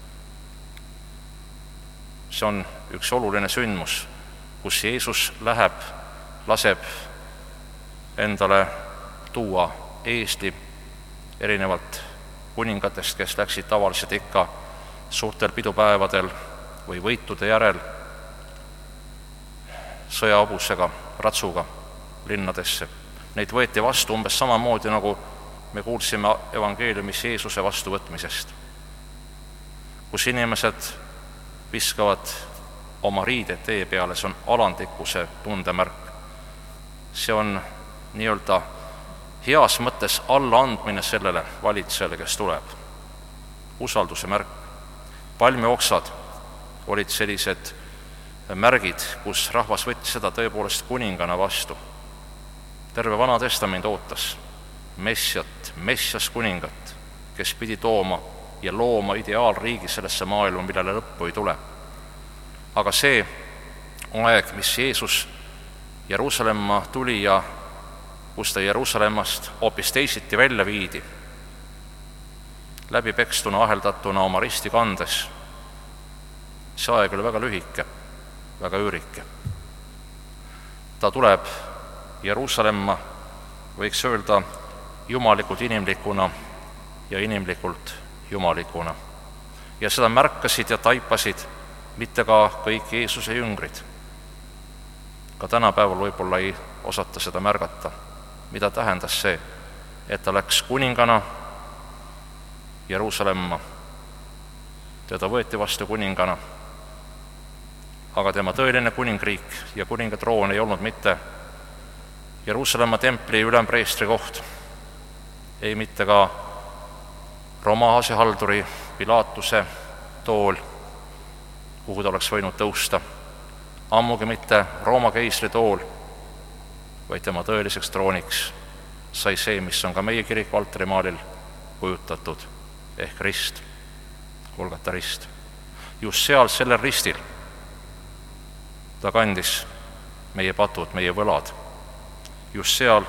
See on üks oluline sündmus, kus Jeesus laseb endale tuua eesli erinevalt kuningatest, kes läksid tavaliselt ikka suurtel pidupäevadel või võitude järel sõjahobusega, ratsuga linnadesse. Neid võeti vastu umbes samamoodi, nagu me kuulsime evangeeliumis Jeesuse vastuvõtmisest, kus inimesed viskavad oma riided tee peale, see on alandlikkuse tundemärk. See on nii-öelda heas mõttes allaandmine sellele valitsejale, kes tuleb. Usalduse märk. Palmioksad olid sellised märgid, kus rahvas võttis seda tõepoolest kuningana vastu. Terve Vana Testament ootas Messias kuningat, kes pidi tooma ja looma ideaalriigi sellesse maailma, millele lõppu ei tule. Aga see aeg, mis Jeesus Jeruusalemma tuli ja kus ta Jeruusalemmast hoopis teisiti välja viidi, läbipekstuna, aheldatuna oma risti kandes, see aeg oli väga lühike, väga üürike. Ta tuleb Jeruusalemma, võiks öelda, jumalikult inimlikuna ja inimlikult jumalikuna. Ja seda märkasid ja taipasid mitte ka kõik Jeesuse jüngrid. Ka tänapäeval võib-olla ei osata seda märgata, mida tähendas see, et ta läks kuningana Jeruusalemma. Teda võeti vastu kuningana, aga tema tõeline kuningriik ja kuningatroon ei olnud mitte Jeruusalemma templi ülempreestri koht, ei mitte ka Rooma asjahalduri Pilatuse tool, kuhu ta oleks võinud tõusta, ammugi mitte Rooma keisri tool, vaid tema tõeliseks trooniks sai see, mis on ka meie kiriku altarimaalil kujutatud, ehk rist, Golgata rist. Just seal, sellel ristil ta kandis meie patud, meie võlad. Just seal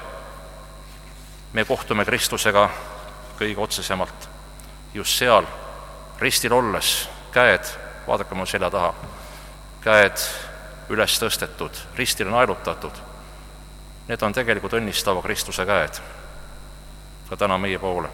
me kohtume Kristusega kõige otsesemalt. Just seal ristil olles käed, vaadake mu selja taha, käed üles tõstetud, ristile naelutatud. Need on tegelikult õnnistava Kristuse käed, ka täna meie poole.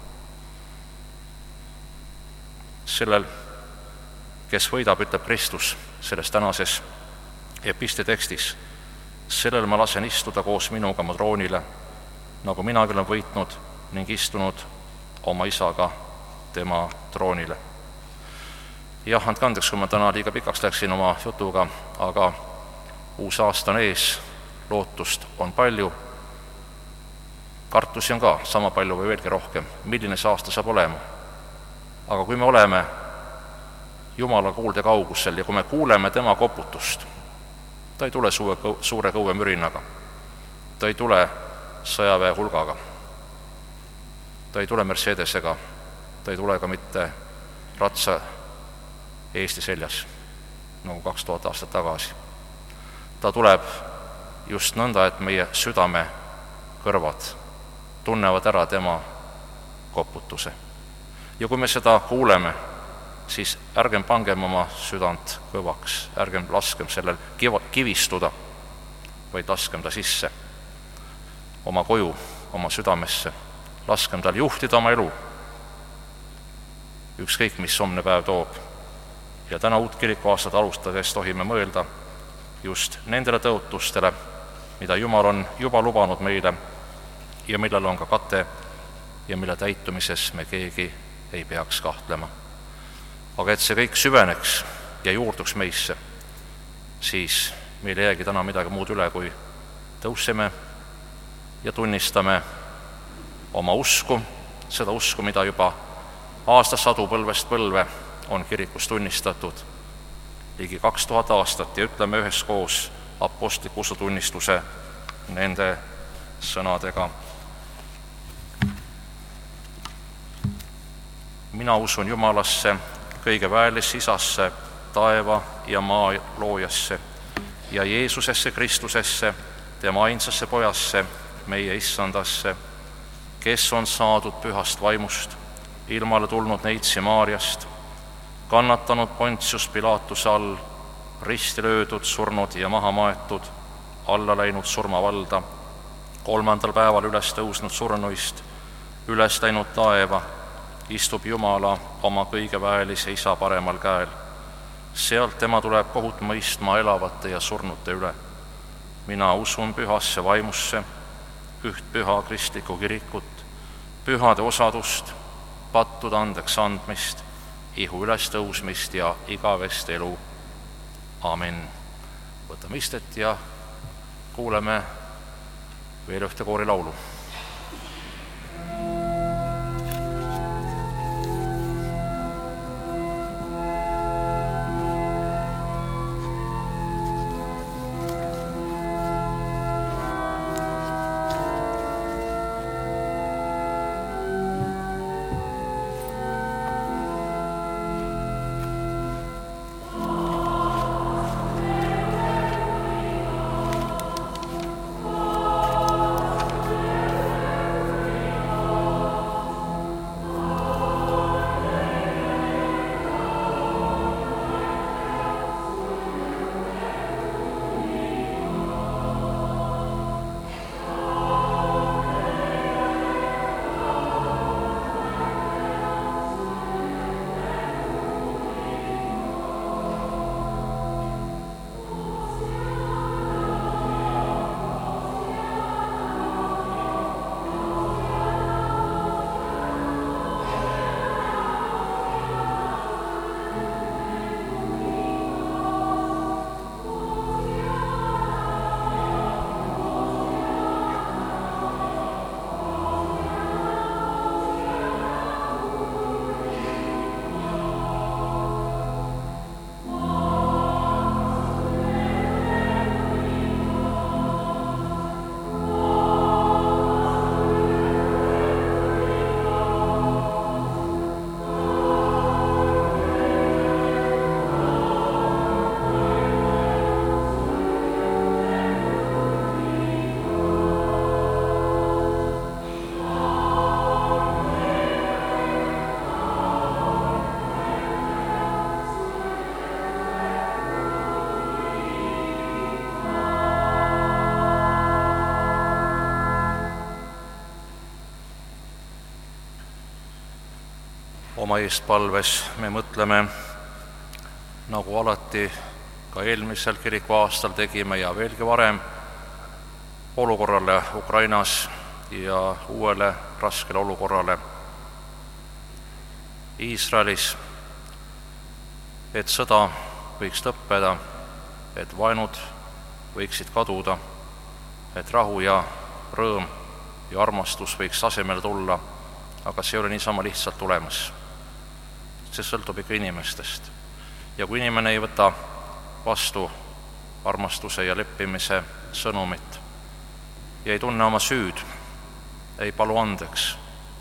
Sellel, kes võidab, ütleb Kristus selles tänases episte tekstis, sellel ma lasen istuda koos minuga mu troonile, nagu minagi olen võitnud ning istunud oma isaga tema troonile. Jah, andke andeks, kui ma täna liiga pikaks läksin oma jutuga, aga uus aasta on ees, lootust on palju, kartusi on ka sama palju või veelgi rohkem, milline see aasta saab olema. Aga kui me oleme Jumala kuulde kaugusel ja kui me kuuleme tema koputust, ta ei tule suure kõue mürinaga, ta ei tule sõjaväe hulgaga, ta ei tule Mercedesega, ta ei tule ka mitte ratsa Eesti seljas, nagu 2000 aastat tagasi. Ta tuleb just nõnda, et meie südame kõrvad tunnevad ära tema koputuse. Ja kui me seda kuuleme, siis ärgem pangem oma südant kõvaks, ärgem laskem sellel kivistuda, vaid laskem ta sisse oma koju, oma südamesse, laskem tal juhtida oma elu, ükskõik mis homne päev toob. Ja täna uut kirikuaastat alustades tohime mõelda just nendele tõotustele, mida Jumal on juba lubanud meile ja millel on ka kate ja mille täitumises me keegi ei peaks kahtlema. Aga et see kõik süveneks ja juurduks meisse, siis meil ei jäägi täna midagi muud üle, kui tõuseme ja tunnistame oma usku, seda usku, mida juba aastasadu põlvest põlve on kirikus tunnistatud ligi 2000 aastat ja ütleme üheskoos apostliku usutunnistuse nende sõnadega. Mina usun Jumalasse, kõige väelisse Isasse, taeva ja maa loojasse ja Jeesusesse Kristusesse, tema ainsasse pojasse, meie issandasse, kes on saadud pühast vaimust, ilmale tulnud neitsi Maarjast, kannatanud Pontius Pilatuse all, risti löödud, surnud ja maha maetud, alla läinud surmavalda, 3. päeval üles tõusnud surnuist, üles läinud taeva, istub Jumala oma kõige väelise Isa paremal käel. Sealt tema tuleb kohut mõistma elavate ja surnute üle. Mina usun pühasse vaimusse, üht püha kristlikku kirikut, pühade osadust, pattude andeks andmist, ihu üles tõusmist ja igavest elu. Amen. Võtame istet ja kuuleme veel ühte koorilaulu. oma eestpalves me mõtleme, nagu alati ka eelmisel kirikuaastal tegime ja veelgi varem, olukorrale Ukrainas ja uuele raskele olukorrale Iisraelis, et sõda võiks lõppeda, et vaenud võiksid kaduda, et rahu ja rõõm ja armastus võiks asemele tulla, aga see ei ole niisama lihtsalt tulemas. See sõltub ikka inimestest. Ja kui inimene ei võta vastu armastuse ja leppimise sõnumit ja ei tunne oma süüd, ei palu andeks,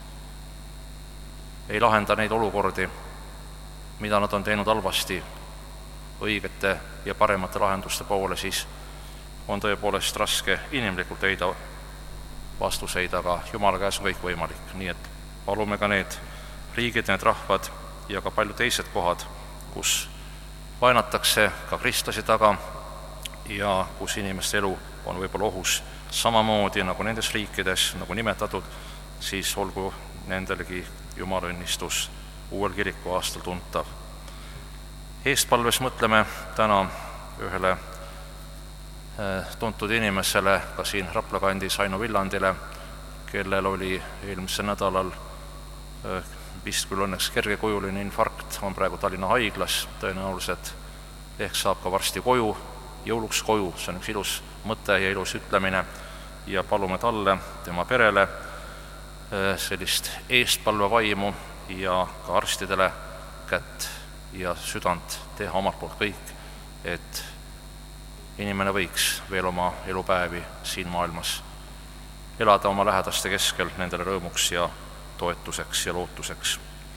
ei lahenda neid olukordi, mida nad on teinud halvasti, õigete ja paremate lahenduste poole, siis on tõepoolest raske inimlikult leida vastuseid, aga Jumala käes on kõik võimalik. Nii et palume ka need riigid, need rahvad ja ka paljud teised kohad, kus vaenatakse ka kristlasi taga ja kus inimeste elu on võib-olla ohus samamoodi nagu nendes riikides, nagu nimetatud, siis olgu nendelegi Jumala õnnistus uuel kirikuaastal tuntav. Eestpalves mõtleme täna ühele tuntud inimesele, ka siin Rapla kandis Aino Villandile, kellel oli eelmisel nädalal vist küll õnneks kergekujuline infarkt, on praegu Tallinna haiglas, tõenäoliselt ehk saab ka varsti koju, jõuluks koju, see on üks ilus mõte ja ilus ütlemine, ja palume talle, tema perele sellist eestpalvevaimu ja ka arstidele kätt ja südant teha omalt poolt kõik, et inimene võiks veel oma elupäevi siin maailmas elada oma lähedaste keskel nendele rõõmuks ja toetuseks ja lootuseks.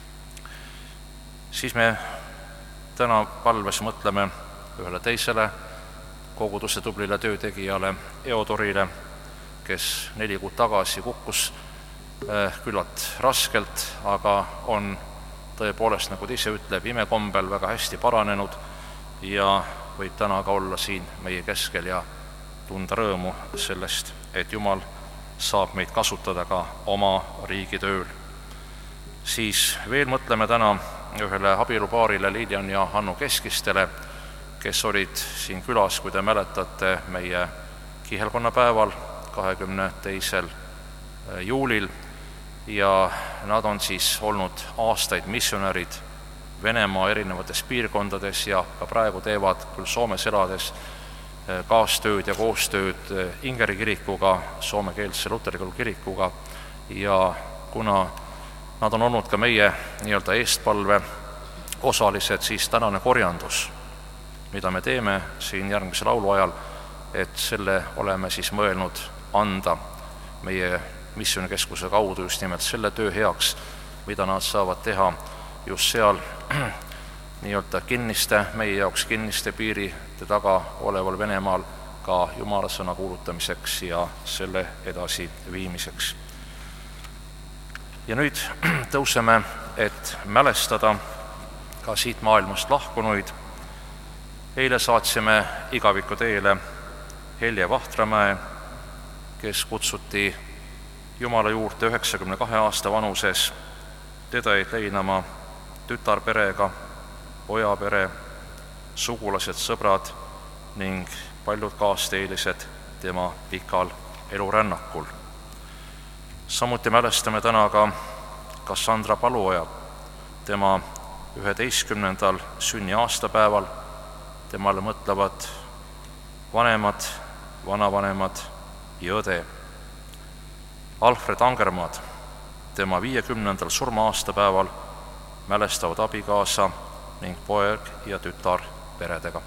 Siis me täna palves mõtleme ühele teisele koguduse tublile töötegijale Eodorile, kes 4 kuud tagasi kukkus küllalt raskelt, aga on tõepoolest, nagu ta ise ütleb, imekombel väga hästi paranenud ja võib täna ka olla siin meie keskel ja tunda rõõmu sellest, et Jumal saab meid kasutada ka oma riigi tööl. Siis veel mõtleme täna ühele abielupaarile Lilian ja Hannu Keskistele, kes olid siin külas, kui te mäletate, meie kihelkonnapäeval 22. juulil ja nad on siis olnud aastaid missionärid Venemaa erinevates piirkondades ja ka praegu teevad küll Soomes elades kaastööd ja koostööd Ingeri kirikuga, soomekeelse luterliku kirikuga, ja kuna nad on olnud ka meie nii-öelda eestpalve osalised, siis tänane korjandus, mida me teeme siin järgmise laulu ajal, et selle oleme siis mõelnud anda meie missioonikeskuse kaudu just nimelt selle töö heaks, mida nad saavad teha just seal nii-öelda kinniste, meie jaoks kinniste piiride taga oleval Venemaal ka Jumala sõna kuulutamiseks ja selle edasi viimiseks. Ja nüüd tõuseme, et mälestada ka siit maailmast lahkunuid. Eile saatsime igaviku teele Helje Vahtramäe, kes kutsuti Jumala juurde 92 aasta vanuses. Teda jäid leinama tütarperega, pojapere, sugulased, sõbrad ning paljud kaasteelised tema pikal elurännakul. Samuti mälestame täna ka Cassandra Paluoja, tema 11. sünniaastapäeval. Temale mõtlevad vanemad, vanavanemad ja õde. Alfred Angermaad, tema 50. surma-aastapäeval mälestavad abikaasa ning poeg ja tütar peredega.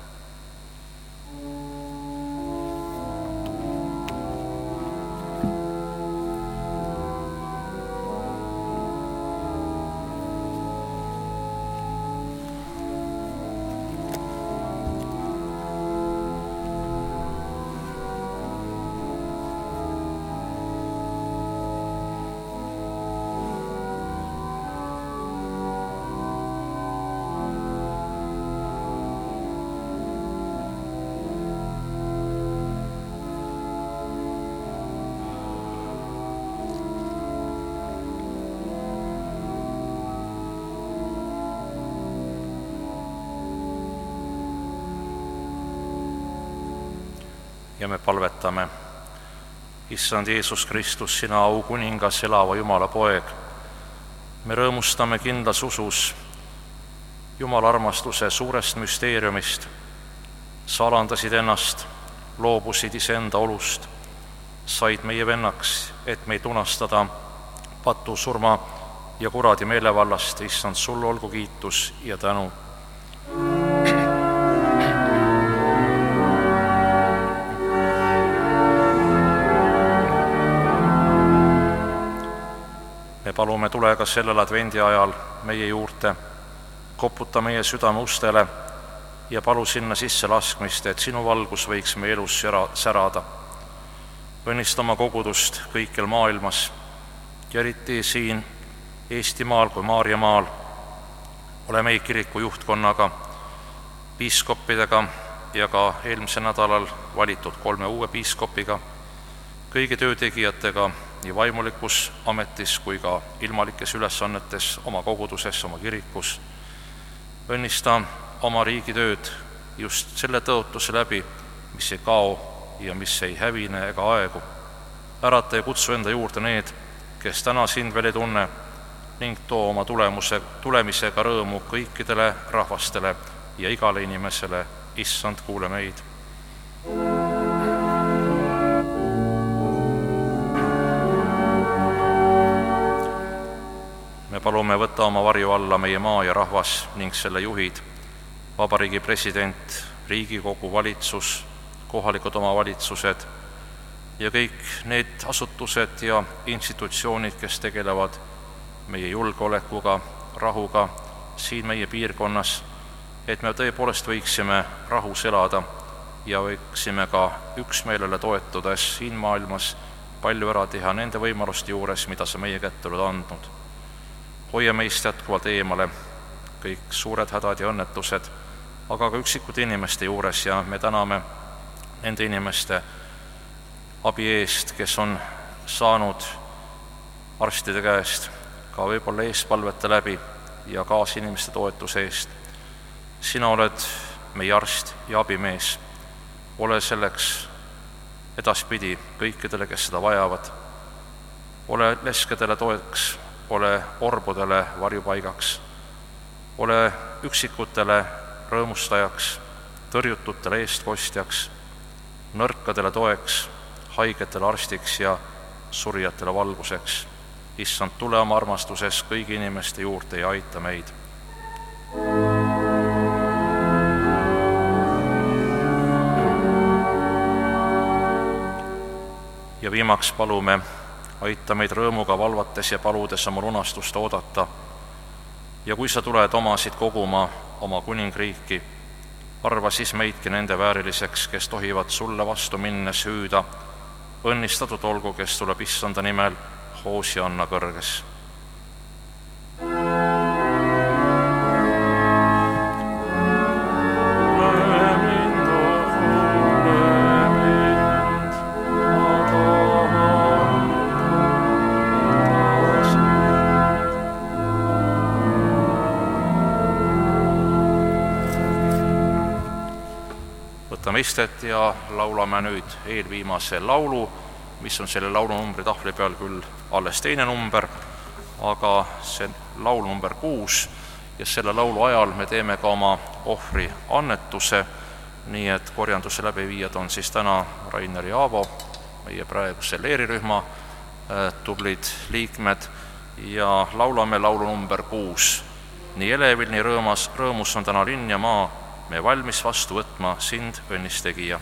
ja me palvetame. Issand Jeesus Kristus, sina aukuningas, elava Jumala poeg, me rõõmustame kindlas usus Jumala armastuse suurest müsteeriumist. Sa alandasid ennast, loobusid iseenda olust, said meie vennaks, et meid unastada patu, surma ja kuradi meelevallast. Issand, sul olgu kiitus ja tänu. Me palume, tule ka sellel advendi ajal meie juurde, koputa meie südame ustele ja palu sinna sisse laskmist, et sinu valgus võiks meie elus särada. Õnnista oma kogudust kõikjal maailmas ja eriti siin Eestimaal kui Maarjamaal. Ole meie kiriku juhtkonnaga, piiskoppidega ja ka eelmisel nädalal valitud 3 uue piiskopiga, kõigi töötegijatega nii vaimulikus ametis kui ka ilmalikes ülesannetes oma koguduses, oma kirikus. Õnnista oma riigi tööd just selle tõotuse läbi, mis ei kao ja mis ei hävine ega aegu. Ärata ja kutsu enda juurde need, kes täna sind veel ei tunne, ning too oma tulemisega rõõmu kõikidele rahvastele ja igale inimesele. Issand, kuule meid. Me palume võtta oma varju alla meie maa ja rahvas ning selle juhid, vabariigi president, Riigikogu, valitsus, kohalikud omavalitsused ja kõik need asutused ja institutsioonid, kes tegelevad meie julgeolekuga, rahuga siin meie piirkonnas, et me tõepoolest võiksime rahus elada ja võiksime ka üksmeelele toetudes siin maailmas palju ära teha nende võimaluste juures, mida sa meie kätte oled andnud. Hoia meist jätkuvalt eemale kõik suured hädad ja õnnetused, aga ka üksikute inimeste juures, ja me täname nende inimeste abi eest, kes on saanud arstide käest ka võib-olla eestpalvete läbi ja kaasinimeste toetuse eest. Sina oled meie arst ja abimees. Ole selleks edaspidi kõikidele, kes seda vajavad. Ole leskedele toeks, ole orbudele varjupaigaks, ole üksikutele rõõmustajaks, tõrjututele eestkostjaks, nõrkadele toeks, haigetele arstiks ja surijatele valguseks. Issand, tule oma armastuses kõigi inimeste juurde ja aita meid. Ja viimaks palume, aita meid rõõmuga valvates ja paludes oma lunastust oodata. Ja kui sa tuled omasid koguma oma kuningriiki, arva siis meidki nende vääriliseks, kes tohivad sulle vastu minnes hüüda. Õnnistatud olgu, kes tuleb Issanda nimel, Hoosianna kõrges. Võtame istet ja laulame nüüd eelviimase laulu, mis on selle laulunumbri tahvli peal küll alles teine number, aga see laul number 6 ja selle laulu ajal me teeme ka oma ohvri annetuse, nii et korjanduse läbiviijad on siis täna Rainer ja Aavo, meie praeguse leerirühma tublid liikmed, ja laulame laulu number 6. Nii elevil, nii rõõmus on täna linn ja maa, me valmis vastu võtma sind, õnnistegija.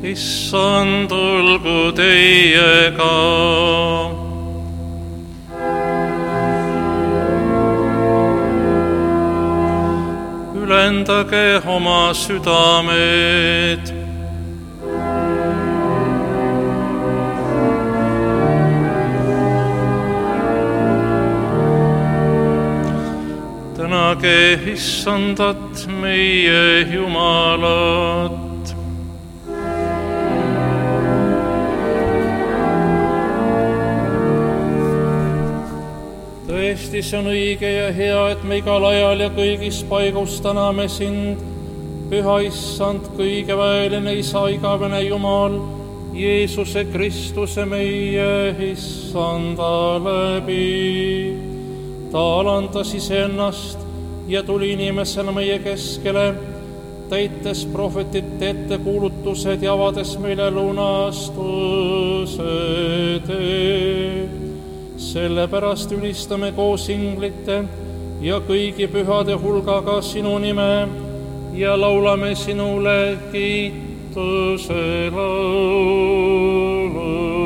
issand, olgu teiega. Ülendage oma südamed. Tänage issandat, meie Jumalat. Tõesti, see on õige ja hea, et me igal ajal ja kõigis paigus täname sind, püha issand, kõigeväeline Isa, igavene Jumal, Jeesuse Kristuse meie issanda läbi. Ta alandas iseennast ja tuli inimesena meie keskele, täites prohvetite ettekuulutused ja avades meile lunastuse tee. Sellepärast ülistame koos inglite ja kõigi pühade hulgaga sinu nime ja laulame sinule kiituse laulu.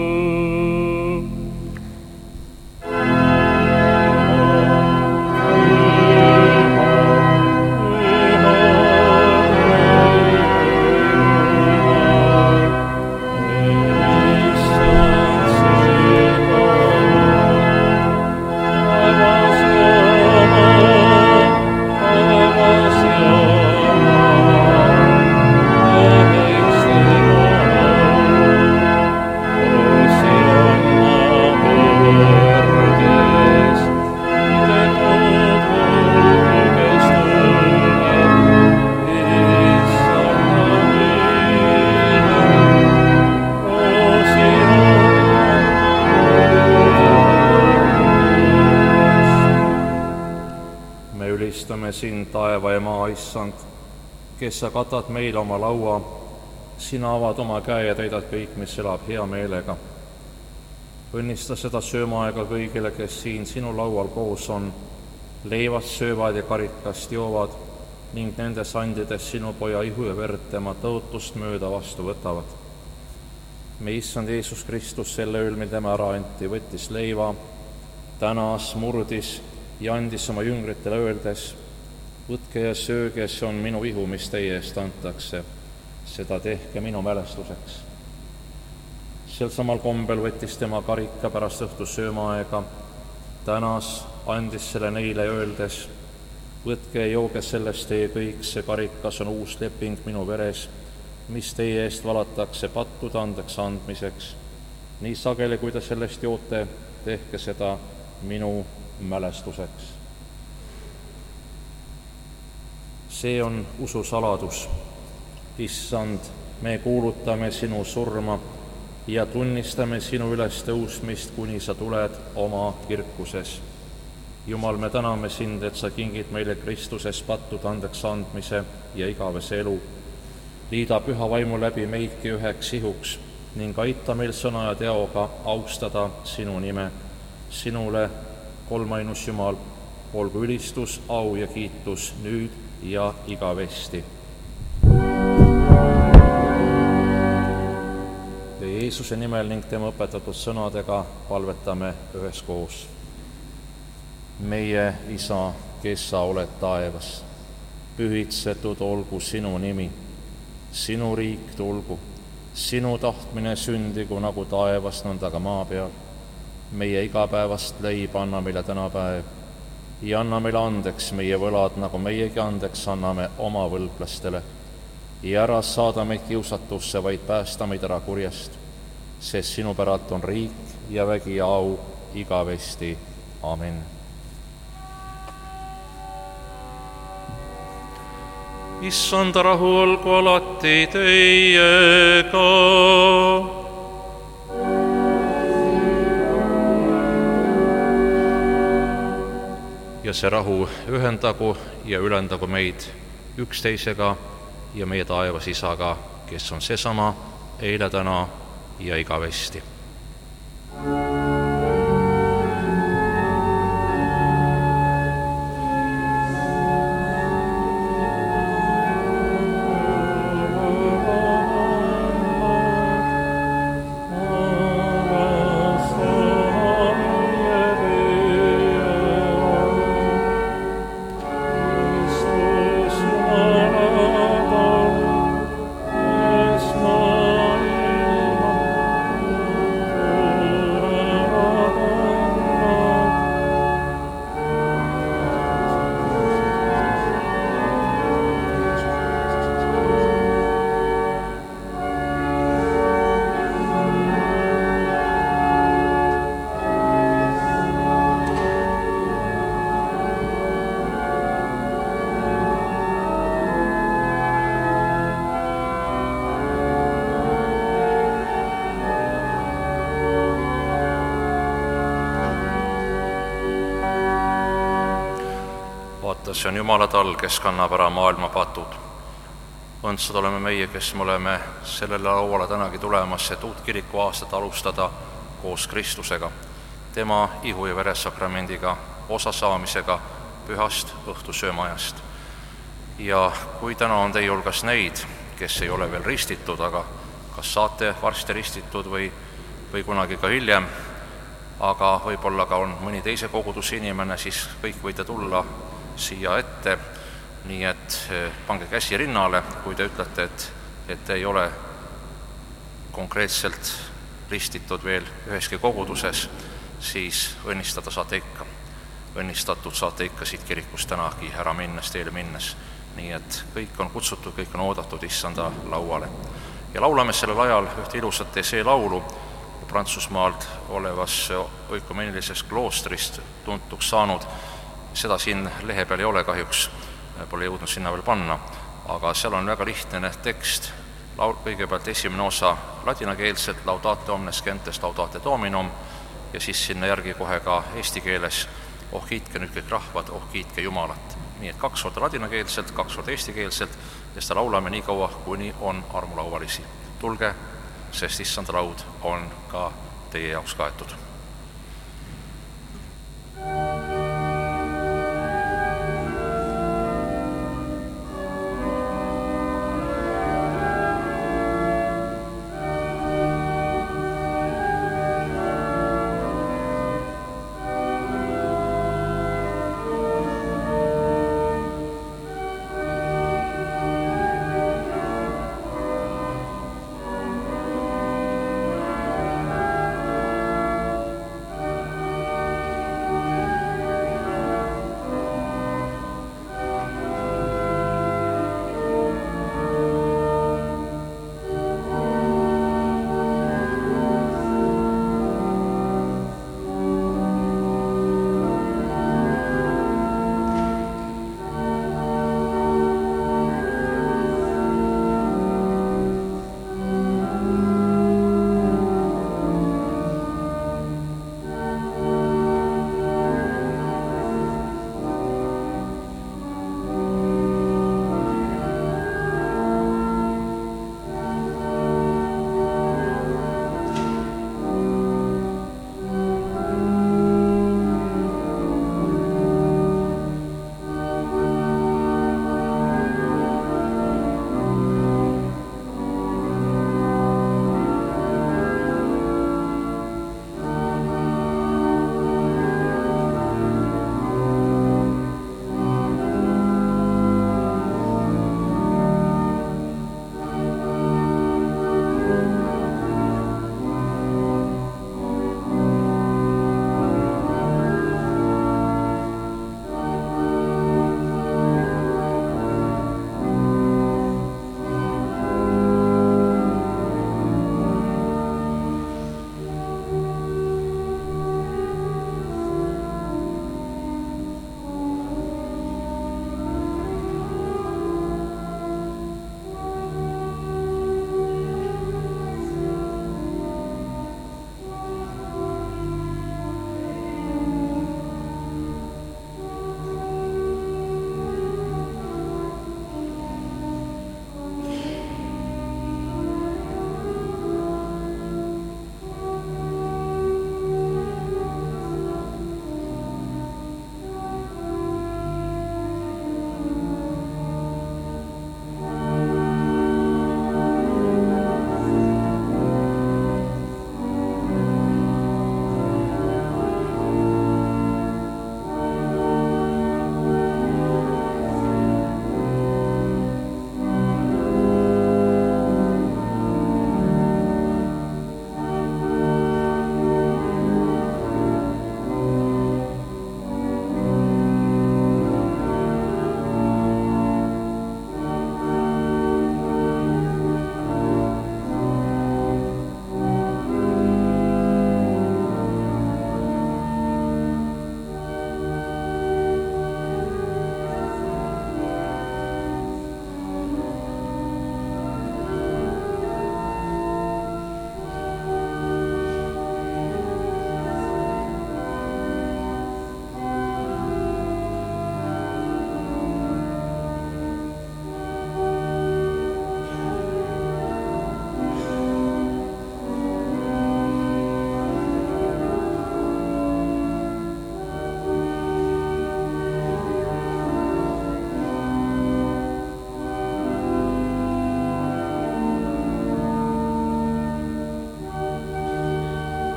Sind, taeva ja maa issand, kes sa katad meile oma laua, sina avad oma käe ja täidad kõik, mis elab hea meelega. Õnnista seda söömaaega kõigile, kes siin sinu laual koos on, leivast söövad ja karikast joovad ning nendes andides sinu poja ihu ja verd tema tõotust mööda vastu võtavad. Me issand Jeesus Kristus selle ööl, mil tema ära anti, võttis leiva, tänas, murdis ja andis oma jüngritele öeldes: võtke ja sööge, see on minu ihu, mis teie eest antakse, seda tehke minu mälestuseks. Sel samal kombel võttis tema karika pärast õhtu söömaaega, tänas, andis selle neile öeldes: võtke ja jooge sellest teie kõik, see karikas on uus leping minu veres, mis teie eest valatakse pattude andeks andmiseks. Nii sageli, kui te sellest joote, tehke seda minu mälestuseks. See on ususaladus. Issand, me kuulutame sinu surma ja tunnistame sinu ülestõusmist, kuni sa tuled oma kirkuses. Jumal, me täname sind, et sa kingid meile Kristuses pattude andeks andmise ja igavese elu. Liida püha vaimu läbi meidki üheks ihuks ning aita meil sõna ja teoga austada sinu nime. Sinule, kolmainus Jumal, olgu ülistus, au ja kiitus nüüd ja igavesti. Ja Jeesuse nimel ning tema õpetatud sõnadega palvetame üheskoos. Meie Isa, kes sa oled taevas, pühitsetud olgu sinu nimi, sinu riik tulgu, sinu tahtmine sündigu nagu taevas, nõnda ka maa peal. Meie igapäevast leiba anna meile täna päev ja anna meile andeks meie võlad, nagu meiegi andeks anname oma võlglastele. Ja ära saada meid kiusatusse, vaid päästa meid ära kurjast, sest sinu päralt on riik ja vägi ja au igavesti. Amen. Issanda rahu olgu alati teiega. Ja see rahu ühendagu ja ülendagu meid üksteisega ja meie taevas Isaga, kes on seesama eile, täna ja igavesti. see on Jumala tall, kes kannab ära maailma patud. Õndsad oleme meie, kes me oleme sellele lauale tänagi tulemas, et uut kirikuaastat alustada koos Kristusega, tema ihu- ja veresakramendiga, osa saamisega pühast õhtusöömajast. Ja kui täna on teie hulgas neid, kes ei ole veel ristitud, aga kas saate varsti ristitud või kunagi ka hiljem, aga võib-olla ka on mõni teise koguduse inimene, siis kõik võite tulla siia ette, nii et pange käsi rinnale, kui te ütlete, et te ei ole konkreetselt ristitud veel üheski koguduses, siis õnnistada saate ikka. Õnnistatud saate ikka siit kirikust tänagi ära minnes, teele minnes. Nii et kõik on kutsutud, kõik on oodatud issanda lauale. Ja laulame sellel ajal ühte ilusat essee laulu Prantsusmaalt olevas oikumeenilisest kloostrist tuntuks saanud. Seda siin lehe peal ei ole kahjuks, pole jõudnud sinna veel panna, aga seal on väga lihtne tekst. Kõigepealt esimene osa ladinakeelselt, laudate omnes gentes, laudate dominum, ja siis sinna järgi kohe ka eesti keeles, oh kiitke nüüd kõik rahvad, oh kiitke Jumalat. Nii et 2 korda ladinakeelselt, 2 korda eestikeelselt ja seda laulame nii kaua, kuni on armulaualisi. Tulge, sest issanda laud on ka teie jaoks kaetud.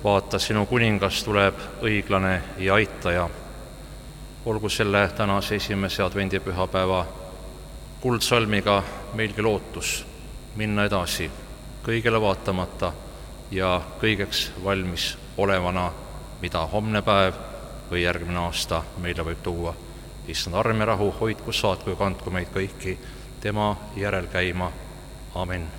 vaata, sinu kuningas tuleb õiglane ja aitaja. Olgu selle tänase esimese advendipühapäeva kuldsalmiga meilgi lootus minna edasi kõigele vaatamata ja kõigeks valmis olevana, mida homne päev või järgmine aasta meile võib tuua. Issand arm ja rahu, hoidku, saatku ja kandku meid kõiki tema järel käima. Amen.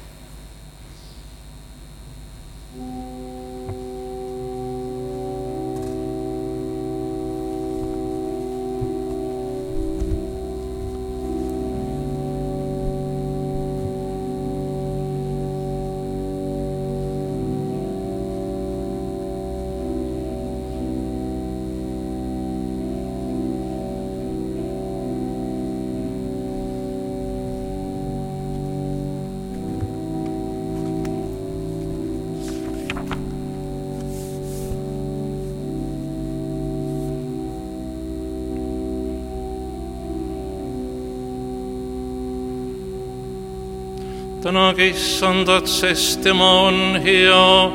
Tänage Issandat, sest tema on hea.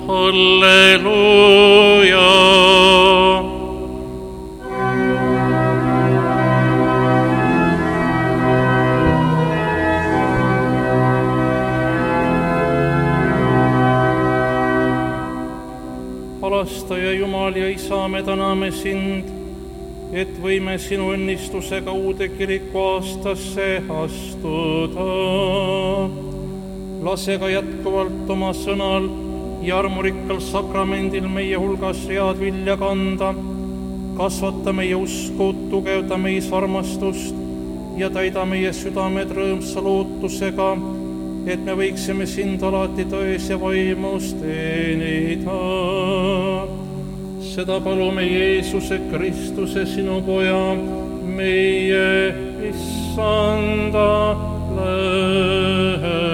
Halleluuja. Valastaja Jumal ja Isa, me täname sind, et võime sinu õnnistusega uude kiriku aastasse astuda. Lase ka jätkuvalt oma sõnal ja armurikkal sakramendil meie hulgas head vilja kanda. Kasvata meie usku, tugevda meis armastust ja täida meie südamed rõõmsa lootusega, et me võiksime sind alati tões ja vaimus teenida. Seda palume Jeesuse Kristuse, sinu poja, meie Issanda läbi.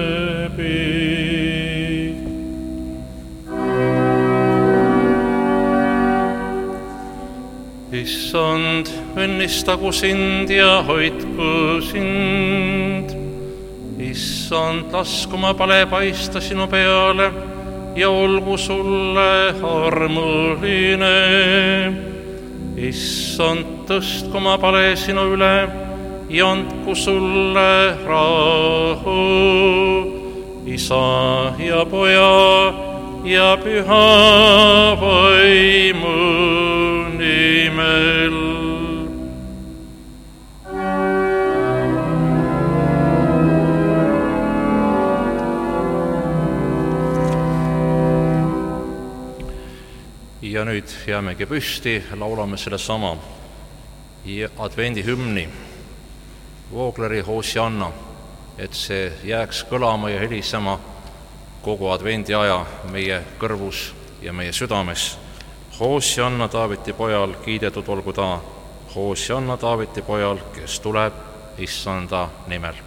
Issand, õnnistagu sind ja hoidku sind. Issand, lasku oma pale paista sinu peale ja olgu sulle armuline. Issand, tõstku oma pale sinu üle ja andku sulle rahu. Isa ja Poja ja Püha Vaimu nimel. Ja nüüd jäämegi püsti, laulame sellesama advendihümni, Voogleri Hosianna, et see jääks kõlama ja helisema kogu advendi aja meie kõrvus ja meie südames. Hosianna Taaveti pojal, kiidetud olgu ta, Hosianna Taaveti pojal, kes tuleb Issanda nimel.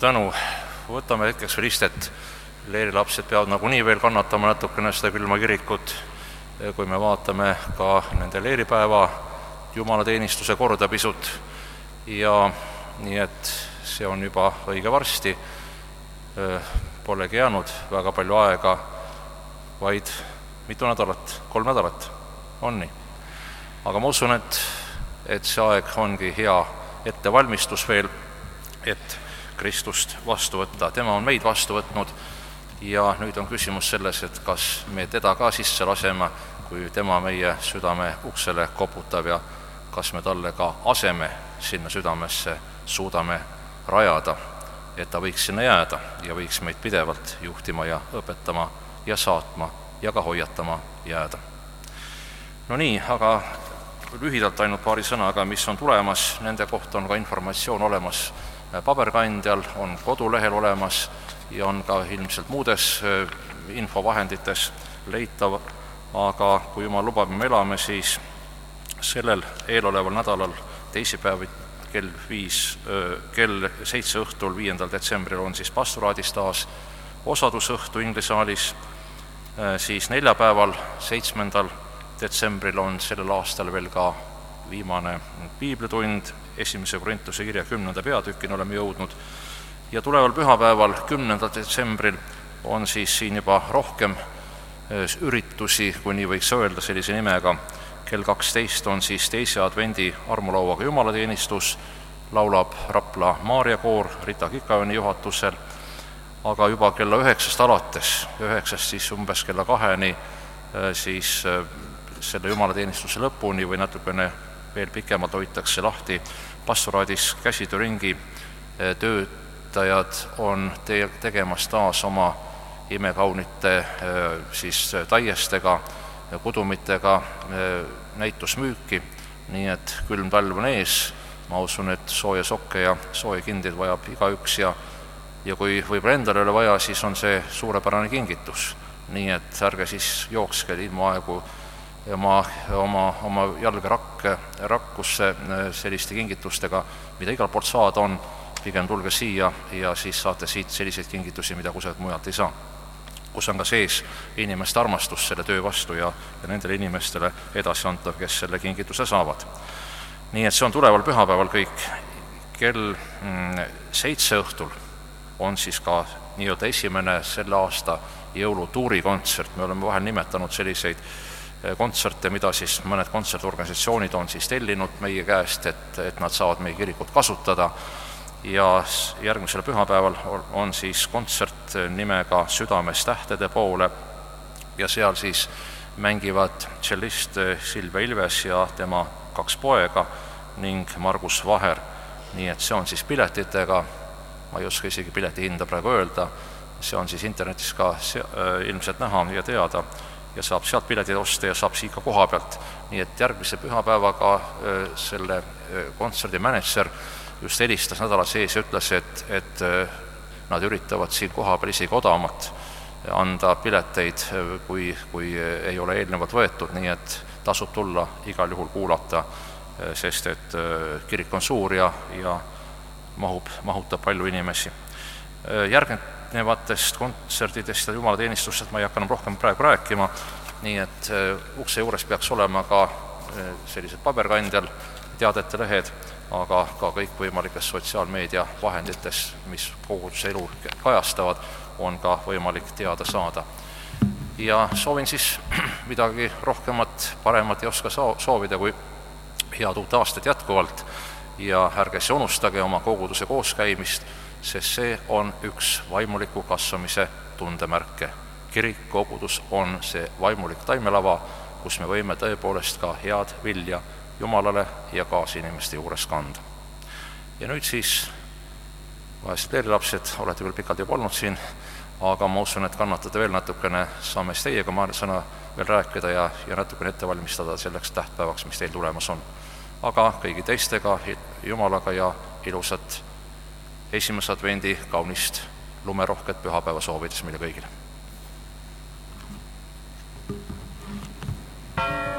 tänu. Võtame hetkeks veel istet. Leerilapsed peavad nagunii veel kannatama natukene seda külma kirikut, kui me vaatame ka nende leeripäeva jumalateenistuse korda pisut. Ja nii et see on juba õige varsti. Polegi jäänud väga palju aega, vaid mitu nädalat, 3 nädalat on nii. Aga ma usun, et see aeg ongi hea ettevalmistus veel, et Kristust vastu võtta. Tema on meid vastu võtnud ja nüüd on küsimus selles, et kas me teda ka sisse laseme, kui tema meie südame uksele koputab ja kas me talle ka aseme sinna südamesse suudame rajada, et ta võiks sinna jääda ja võiks meid pidevalt juhtima ja õpetama ja saatma ja ka hoiatama jääda. No nii, aga lühidalt ainult paari sõnaga, mis on tulemas, nende kohta on ka informatsioon olemas paberkandjal, on kodulehel olemas ja on ka ilmselt muudes infovahendites leitav, aga kui Jumal lubab, me elame, siis sellel eeloleval nädalal teisipäev kell 7 õhtul 5. detsembril on siis pastoraadis taas osadusõhtu inglisaalis, siis neljapäeval 7. detsembril on sellel aastal veel ka viimane piiblitund, 1. Korintuse kirja 10. peatükini oleme jõudnud ja tuleval pühapäeval 10. detsembril on siis siin juba rohkem üritusi, kui nii võiks öelda sellise nimega. Kell 12 on siis teise advendi armulauaga jumalateenistus, laulab Rapla Maarja koor Rita Kikaööni juhatusel, aga juba kella 9 alates, 9 siis umbes kella 2-ni siis selle jumalateenistuse lõpuni või natukene veel pikemalt hoitakse lahti pastoraadis käsitööringi töötajad on tegemas taas oma imekaunite siis taiestega, kudumitega näitusmüüki, nii et külm talv on ees, ma usun, et sooja sokke ja sooja kindeid vajab igaüks ja kui võib-olla endal ei ole vaja, siis on see suurepärane kingitus, nii et ärge siis jookske ilma aegu oma jalga rakkusse selliste kingitustega, mida igalt poolt saada on, pigem tulge siia ja siis saate siit selliseid kingitusi, mida kusagilt mujalt ei saa, kus on ka sees inimeste armastus selle töö vastu ja nendele inimestele edasi antav, kes selle kingituse saavad. Nii et see on tuleval pühapäeval kõik. Kell 7 õhtul on siis ka nii-öelda esimene selle aasta jõulutuuri kontsert. Me oleme vahel nimetanud selliseid kontserte, mida siis mõned kontsertorganisatsioonid on siis tellinud meie käest, et nad saavad meie kirikut kasutada. Ja järgmisel pühapäeval on siis kontsert nimega Südames tähtede poole ja seal siis mängivad tšellist Silvia Ilves ja tema 2 poega ning Margus Vaher. Nii et see on siis piletitega, ma ei oska isegi pileti hinda praegu öelda, see on siis internetis ka ilmselt näha ja teada ja saab sealt piletid osta ja saab siia ka koha pealt. Nii et järgmise pühapäevaga selle kontserdi manager just helistas nädala sees ja ütles, et nad üritavad siin koha peal isegi odavamalt anda pileteid, kui ei ole eelnevalt võetud, nii et tasub tulla igal juhul kuulata, sest et kirik on suur ja mahutab palju inimesi. Järgnevatest kontserdidest ja jumalateenistustest ma ei hakka enam rohkem praegu rääkima, nii et ukse juures peaks olema ka sellised paberkandjal teadete lehed, aga ka kõikvõimalikes sotsiaalmeedia vahendites, mis koguduse elu kajastavad, on ka võimalik teada saada. Ja soovin siis midagi rohkemat, paremat ei oska soovida kui head uut aastat jätkuvalt ja ärge see unustage oma koguduse kooskäimist, sest see on üks vaimuliku kasvamise tundemärke. Kirik, kogudus on see vaimulik taimelava, kus me võime tõepoolest ka head vilja Jumalale ja kaasinimeste juures kanda. Ja nüüd siis, vahest leerilapsed, olete küll pikalt juba olnud siin, aga ma usun, et kannatate veel natukene, saame siis teiega mõne sõna veel rääkida ja natukene ette valmistada selleks tähtpäevaks, mis teil tulemas on. Aga kõigi teistega, Jumalaga ja ilusat esimese advendi kaunist lumerohket pühapäeva soovides meile kõigile.